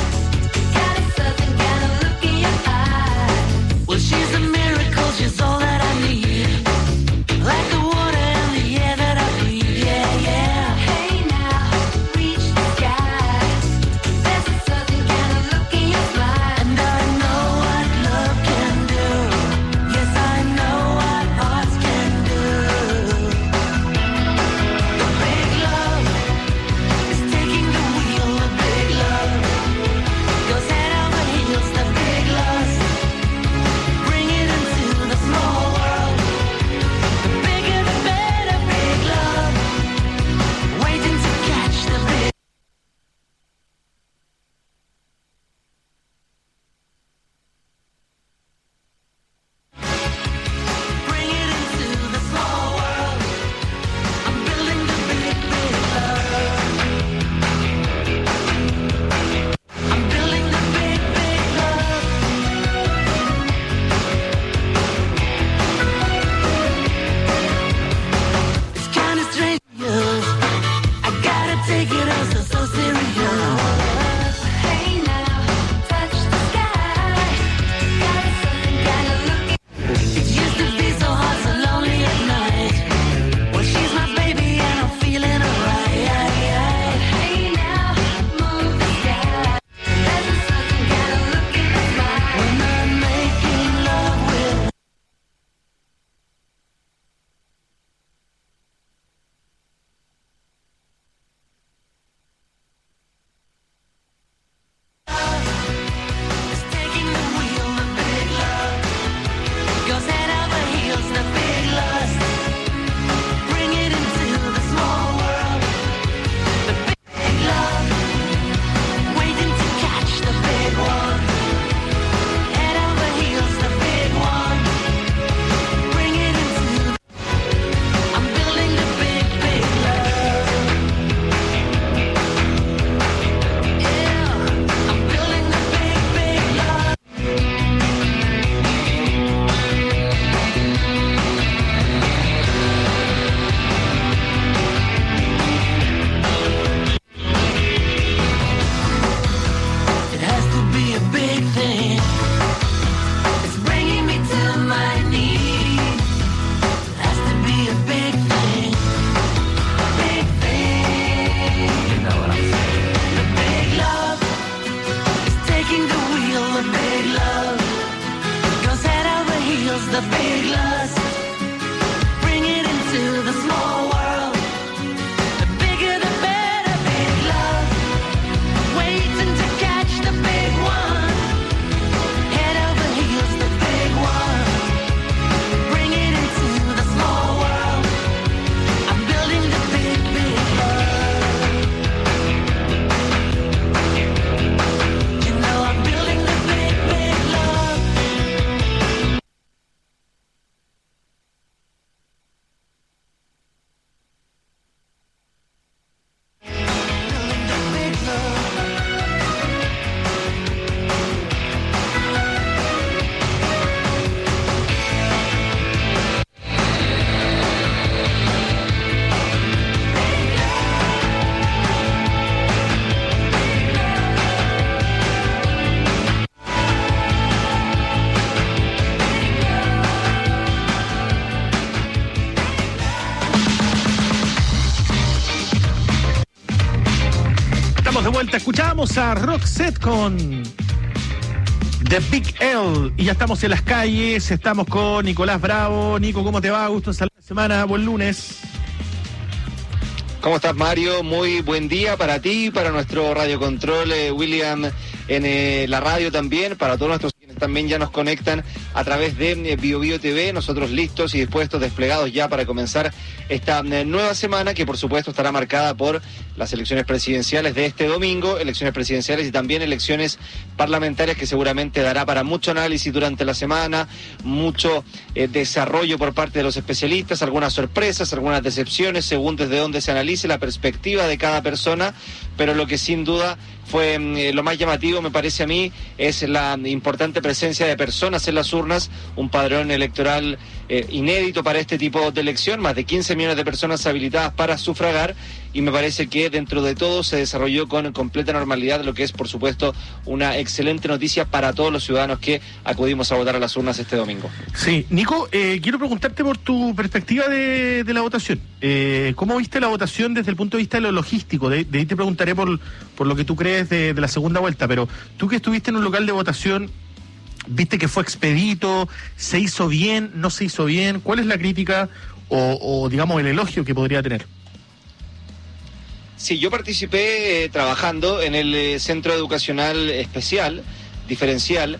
vuelta escuchamos a Roxette con The Big L y ya estamos en las calles, estamos con Nicolás Bravo. Nico, ¿cómo te va? Gusto en saludar la semana, buen lunes. ¿Cómo estás, Mario? Muy buen día para ti, para nuestro radiocontrol, William, en la radio también, para todos nuestros quienes también ya nos conectan a través de BioBio TV, nosotros listos y dispuestos, desplegados ya para comenzar esta nueva semana, que por supuesto estará marcada por las elecciones presidenciales de este domingo, elecciones presidenciales y también elecciones parlamentarias, que seguramente dará para mucho análisis durante la semana, mucho desarrollo por parte de los especialistas, algunas sorpresas, algunas decepciones, según desde dónde se analice la perspectiva de cada persona, pero lo que sin duda fue lo más llamativo, me parece a mí, es la importante presencia de personas en las urnas, un padrón electoral inédito para este tipo de elección, más de 15 millones de personas habilitadas para sufragar, y me parece que dentro de todo se desarrolló con completa normalidad, lo que es por supuesto una excelente noticia para todos los ciudadanos que acudimos a votar a las urnas este domingo. Sí, Nico, quiero preguntarte por tu perspectiva de la votación. ¿Cómo viste la votación desde el punto de vista de lo logístico? De ahí te preguntaré por lo que tú crees de la segunda vuelta, pero tú que estuviste en un local de votación, ¿viste que fue expedito? ¿Se hizo bien? ¿No se hizo bien? ¿Cuál es la crítica o digamos el elogio que podría tener? Sí, yo participé trabajando en el Centro Educacional Especial, Diferencial,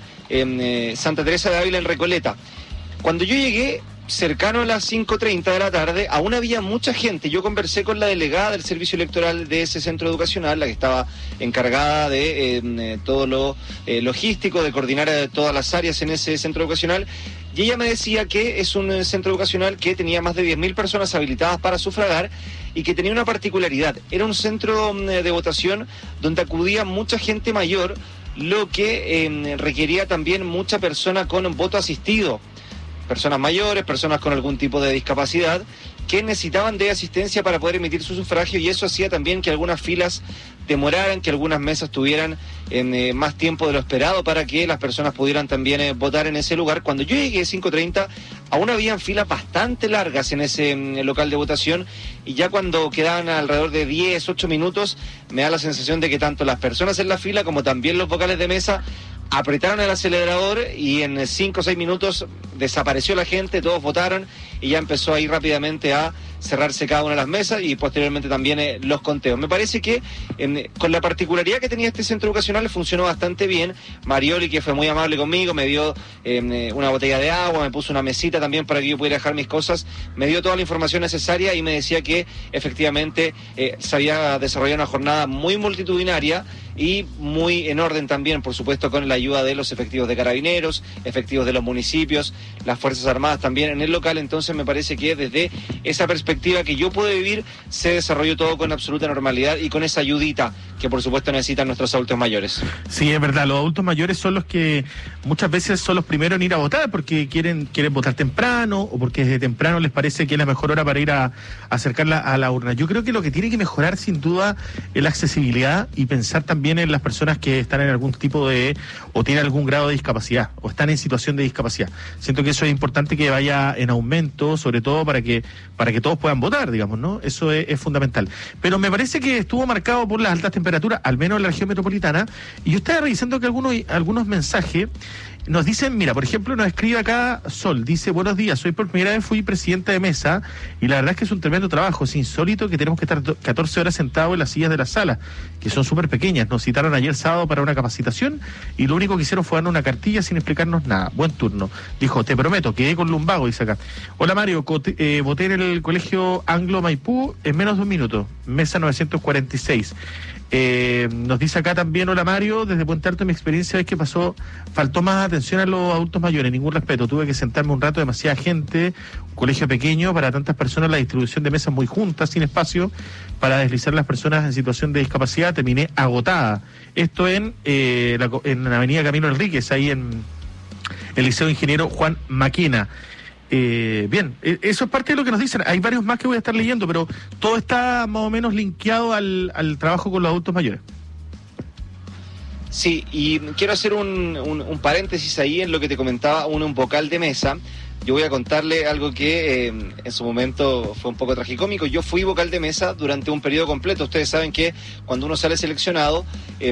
en Santa Teresa de Ávila, en Recoleta. Cuando yo llegué, cercano a las 5:30 de la tarde, aún había mucha gente. Yo conversé con la delegada del servicio electoral de ese centro educacional, la que estaba encargada de todo lo logístico, de coordinar todas las áreas en ese centro educacional, y ella me decía que es un centro educacional que tenía más de 10.000 personas habilitadas para sufragar y que tenía una particularidad. Era un centro de votación donde acudía mucha gente mayor, lo que requería también mucha persona con voto asistido. Personas mayores, personas con algún tipo de discapacidad, que necesitaban de asistencia para poder emitir su sufragio, y eso hacía también que algunas filas demoraran, que algunas mesas tuvieran más tiempo de lo esperado para que las personas pudieran también votar en ese lugar. Cuando yo llegué a 5:30, aún habían filas bastante largas en ese local de votación, y ya cuando quedaban alrededor de 10, 8 minutos, me da la sensación de que tanto las personas en la fila como también los vocales de mesa apretaron el acelerador, y en 5 o 6 minutos desapareció la gente, todos votaron y ya empezó ahí rápidamente a cerrarse cada una de las mesas y posteriormente también los conteos. Me parece que con la particularidad que tenía este centro educacional funcionó bastante bien. Marioli, que fue muy amable conmigo, me dio una botella de agua, me puso una mesita también para que yo pudiera dejar mis cosas, me dio toda la información necesaria y me decía que efectivamente se había desarrollado una jornada muy multitudinaria y muy en orden también, por supuesto, con la ayuda de los efectivos de carabineros, efectivos de los municipios, las Fuerzas Armadas también en el local. Entonces me parece que desde esa perspectiva que yo pude vivir, se desarrolló todo con absoluta normalidad y con esa ayudita que por supuesto necesitan nuestros adultos mayores. Sí, es verdad, los adultos mayores son los que muchas veces son los primeros en ir a votar porque quieren votar temprano o porque desde temprano les parece que es la mejor hora para ir a acercarla a la urna. Yo creo que lo que tiene que mejorar sin duda es la accesibilidad y pensar también en las personas que están en algún tipo de o tienen algún grado de discapacidad o están en situación de discapacidad. Siento que eso es importante que vaya en aumento, sobre todo para que todos puedan votar, digamos, ¿no? Eso es fundamental. Pero me parece que estuvo marcado por las altas temperaturas, al menos en la región metropolitana, y yo estaba revisando que algunos mensajes nos dicen, mira, por ejemplo, nos escribe acá Sol, dice, buenos días, hoy por primera vez fui presidenta de mesa y la verdad es que es un tremendo trabajo, es insólito que tenemos que estar 14 horas sentados en las sillas de la sala, que son súper pequeñas. Nos citaron ayer sábado para una capacitación y lo único que hicieron fue darnos una cartilla sin explicarnos nada. Buen turno. Dijo, te prometo, quedé con lumbago, dice acá. Hola Mario, voté en el colegio Anglo Maipú en menos de un minuto, mesa 946. Nos dice acá también, hola Mario, desde Puente Alto mi experiencia es que faltó más atención a los adultos mayores, ningún respeto, tuve que sentarme un rato, demasiada gente, un colegio pequeño, para tantas personas la distribución de mesas muy juntas, sin espacio para deslizar las personas en situación de discapacidad, terminé agotada. Esto en la avenida Camilo Enríquez, ahí en el Liceo Ingeniero Juan Maquena. Bien, eso es parte de lo que nos dicen. Hay varios más que voy a estar leyendo, pero todo está más o menos linkeado al trabajo con los adultos mayores. Sí, y quiero hacer un paréntesis ahí en lo que te comentaba un vocal de mesa. yo voy a contarle algo que en su momento fue un poco tragicómico. Yo fui vocal de mesa durante un periodo completo. Ustedes saben que cuando uno sale seleccionado,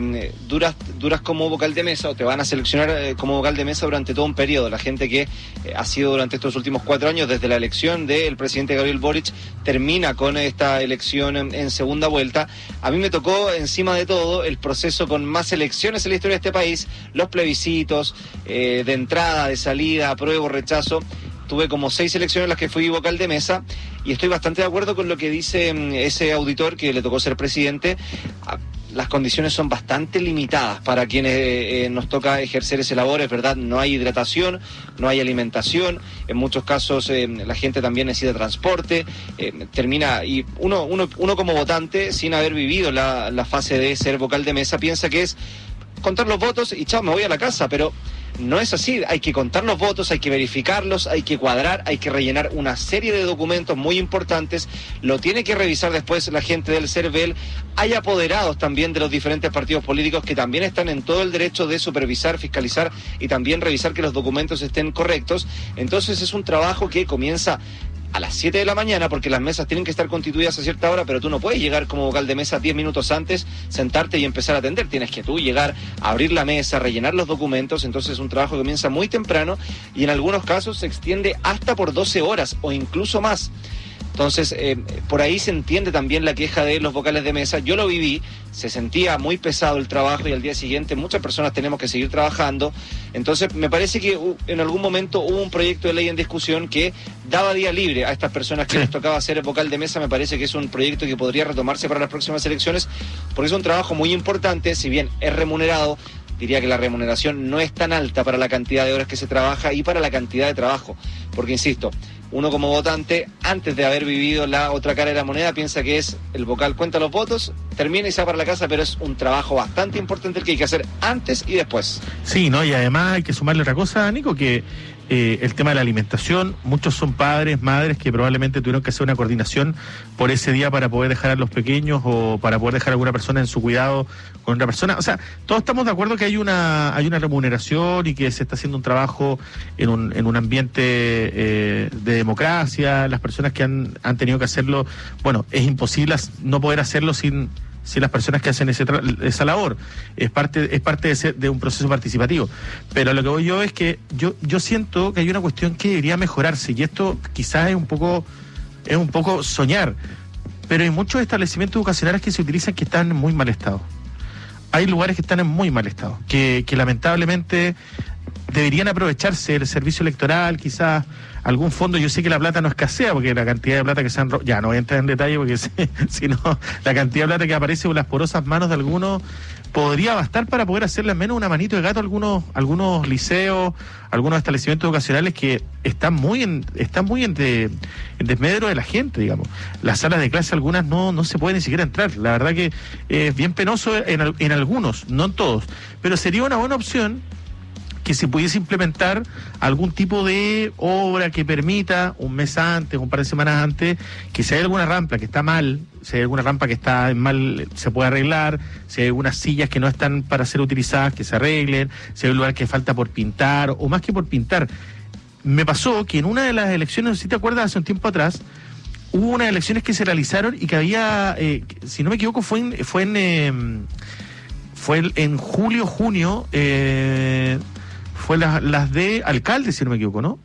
duras como vocal de mesa, o te van a seleccionar como vocal de mesa durante todo un periodo. La gente que ha sido durante estos últimos 4 años, desde la elección del presidente Gabriel Boric, termina con esta elección en segunda vuelta. A mí me tocó, encima de todo, el proceso con más elecciones en la historia de este país, los plebiscitos, de entrada, de salida, apruebo, rechazo. Tuve como 6 elecciones en las que fui vocal de mesa, y estoy bastante de acuerdo con lo que dice ese auditor que le tocó ser presidente. Las condiciones son bastante limitadas para quienes nos toca ejercer ese labor, es verdad, no hay hidratación, no hay alimentación, en muchos casos la gente también necesita transporte, termina, y uno como votante, sin haber vivido la fase de ser vocal de mesa, piensa que es contar los votos y chao, me voy a la casa, pero no es así. Hay que contar los votos, hay que verificarlos, hay que cuadrar, hay que rellenar una serie de documentos muy importantes, lo tiene que revisar después la gente del CERVEL. Hay apoderados también de los diferentes partidos políticos que también están en todo el derecho de supervisar, fiscalizar y también revisar que los documentos estén correctos. Entonces es un trabajo que comienza a las 7 de la mañana, porque las mesas tienen que estar constituidas a cierta hora, pero tú no puedes llegar como vocal de mesa 10 minutos antes, sentarte y empezar a atender. Tienes que tú llegar, abrir la mesa, rellenar los documentos. Entonces es un trabajo que comienza muy temprano y en algunos casos se extiende hasta por 12 horas o incluso más. Entonces, por ahí se entiende también la queja de los vocales de mesa. Yo lo viví, se sentía muy pesado el trabajo y al día siguiente muchas personas tenemos que seguir trabajando. Entonces, me parece que en algún momento hubo un proyecto de ley en discusión que daba día libre a estas personas que les tocaba ser vocal de mesa. Me parece que es un proyecto que podría retomarse para las próximas elecciones, porque es un trabajo muy importante, si bien es remunerado. Diría que la remuneración no es tan alta para la cantidad de horas que se trabaja y para la cantidad de trabajo, porque insisto, uno como votante, antes de haber vivido la otra cara de la moneda, piensa que es el vocal cuenta los votos, termina y se va para la casa, pero es un trabajo bastante importante el que hay que hacer antes y después. Sí, ¿no? Y además hay que sumarle otra cosa, Nico, que el tema de la alimentación, muchos son padres, madres que probablemente tuvieron que hacer una coordinación por ese día para poder dejar a los pequeños o para poder dejar a alguna persona en su cuidado con otra persona. O sea, todos estamos de acuerdo que hay una remuneración y que se está haciendo un trabajo en un ambiente de democracia. Las personas que han tenido que hacerlo, bueno, es imposible no poder hacerlo sin las personas que hacen esa labor. Es parte de un proceso participativo. Pero lo que voy yo es que yo siento que hay una cuestión que debería mejorarse, y esto quizás es un poco soñar, pero hay muchos establecimientos educacionales que se utilizan que están en muy mal estado. Hay lugares que están en muy mal estado, que lamentablemente deberían aprovecharse el servicio electoral, quizás algún fondo. Yo sé que la plata no escasea, porque la cantidad de plata que se han robado, ya no voy a entrar en detalle, porque si no, la cantidad de plata que aparece con las porosas manos de algunos podría bastar para poder hacerle al menos una manito de gato a algunos liceos, algunos establecimientos educacionales que están muy en desmedro de la gente, digamos. Las salas de clase, algunas no se puede ni siquiera entrar. La verdad que es bien penoso en algunos, no en todos, pero sería una buena opción que se pudiese implementar algún tipo de obra que permita un mes antes, un par de semanas antes, que si hay alguna rampa que está mal, si hay alguna rampa que está mal, se puede arreglar, si hay algunas sillas que no están para ser utilizadas, que se arreglen, si hay un lugar que falta por pintar, o más que por pintar. Me pasó que en una de las elecciones, si te acuerdas, hace un tiempo atrás, hubo unas elecciones que se realizaron y que había, si no me equivoco, fue en julio, junio, fue las de alcalde, si no me equivoco, ¿no?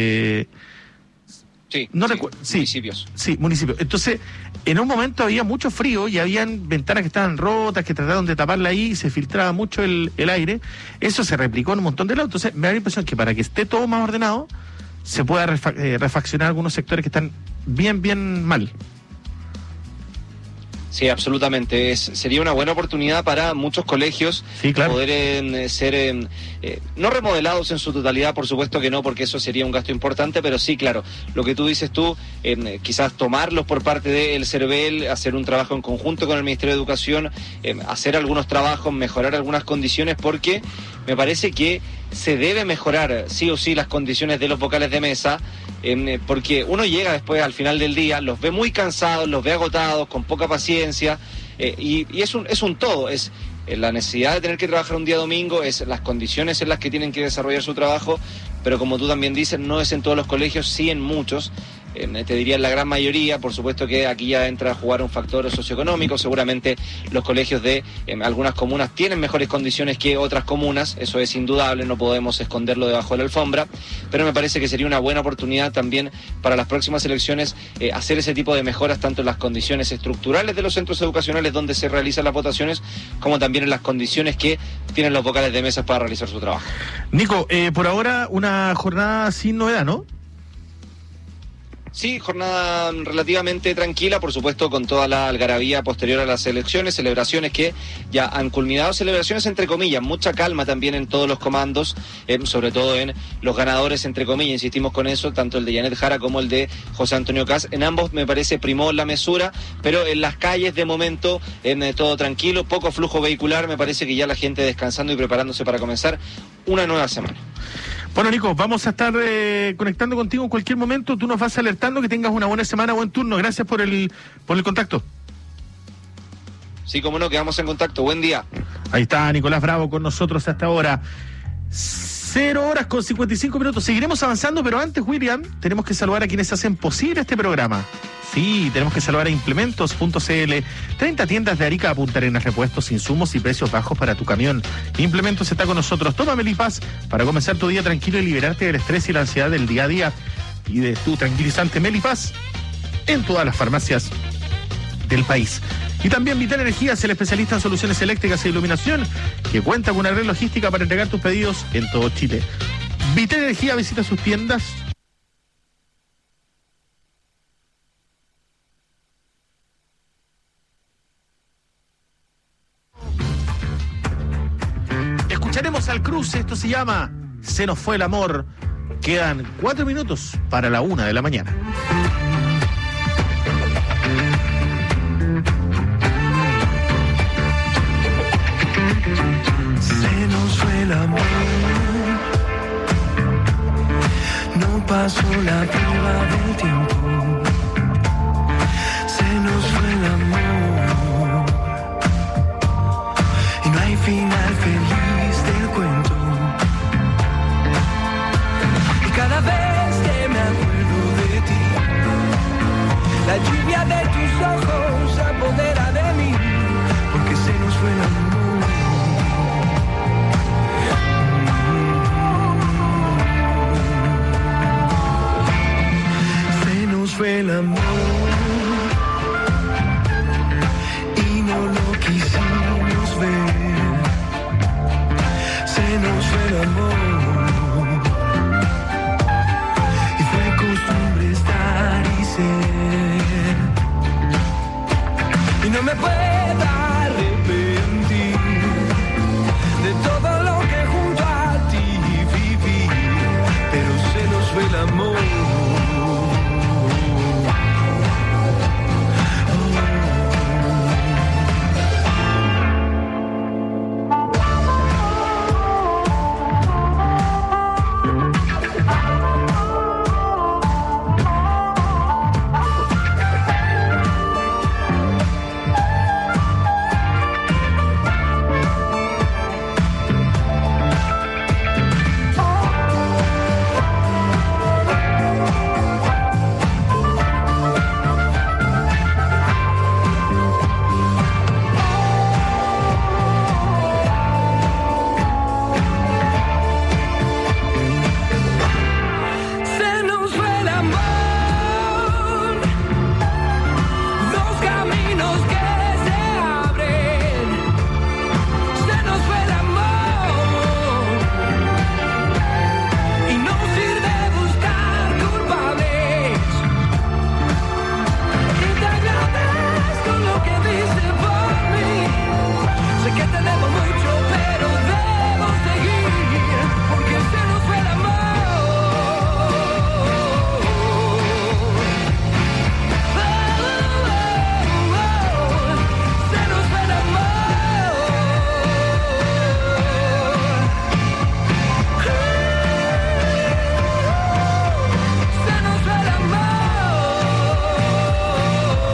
Sí, no sí, recuerdo. Sí, municipios. Sí, municipios. Entonces, en un momento había mucho frío y habían ventanas que estaban rotas, que trataron de taparla ahí y se filtraba mucho el aire. Eso se replicó en un montón de lados. Entonces, me da la impresión que para que esté todo más ordenado, se pueda refaccionar algunos sectores que están bien mal. Sí, absolutamente. Sería una buena oportunidad para muchos colegios, sí, claro, poder ser no remodelados en su totalidad, por supuesto que no, porque eso sería un gasto importante, pero sí, claro, lo que tú dices tú, quizás tomarlos por parte del CERVEL, hacer un trabajo en conjunto con el Ministerio de Educación, hacer algunos trabajos, mejorar algunas condiciones, porque me parece que se debe mejorar sí o sí las condiciones de los vocales de mesa, porque uno llega después al final del día, los ve muy cansados, los ve agotados, con poca paciencia, y es un todo, es la necesidad de tener que trabajar un día domingo, es las condiciones en las que tienen que desarrollar su trabajo, pero como tú también dices, no es en todos los colegios, sí en muchos. Te diría en la gran mayoría. Por supuesto que aquí ya entra a jugar un factor socioeconómico. Seguramente los colegios de algunas comunas tienen mejores condiciones que otras comunas, eso es indudable, no podemos esconderlo debajo de la alfombra, pero me parece que sería una buena oportunidad también para las próximas elecciones hacer ese tipo de mejoras, tanto en las condiciones estructurales de los centros educacionales donde se realizan las votaciones, como también en las condiciones que tienen los vocales de mesas para realizar su trabajo. Nico, por ahora una jornada sin novedad, ¿no? Sí, jornada relativamente tranquila, por supuesto, con toda la algarabía posterior a las elecciones, celebraciones que ya han culminado, celebraciones entre comillas, mucha calma también en todos los comandos, sobre todo en los ganadores entre comillas, insistimos con eso, tanto el de Janet Jara como el de José Antonio Kast. En ambos me parece primó la mesura, pero en las calles de momento todo tranquilo, poco flujo vehicular, me parece que ya la gente descansando y preparándose para comenzar una nueva semana. Bueno, Nico, vamos a estar conectando contigo en cualquier momento. Tú nos vas alertando, que tengas una buena semana, buen turno. Gracias por el contacto. Sí, cómo no, quedamos en contacto. Buen día. Ahí está Nicolás Bravo con nosotros hasta ahora. 0:55. Seguiremos avanzando, pero antes, William, tenemos que saludar a quienes hacen posible este programa. Sí, tenemos que saludar a Implementos.cl, 30 tiendas de Arica a Punta Arenas, repuestos, insumos y precios bajos para tu camión. Implementos está con nosotros. Toma Melipaz para comenzar tu día tranquilo y liberarte del estrés y la ansiedad del día a día. Y de tu tranquilizante Melipaz en todas las farmacias del país. Y también Vital Energías, el especialista en soluciones eléctricas e iluminación, que cuenta con una red logística para entregar tus pedidos en todo Chile. Vital Energía, visita sus tiendas. Escucharemos al cruce, esto se llama Se nos fue el amor. Quedan 4 minutos para la 1 de la mañana. Se nos fue el amor, no pasó la prueba del tiempo. Se nos fue el amor y no hay final feliz del cuento. Y cada vez que me acuerdo de ti, la lluvia de tus ojos se apodera de mí, porque se nos fue el amor. Fue el amor y no lo quisimos ver. Se nos fue el amor y fue costumbre estar y ser. Y no me puedo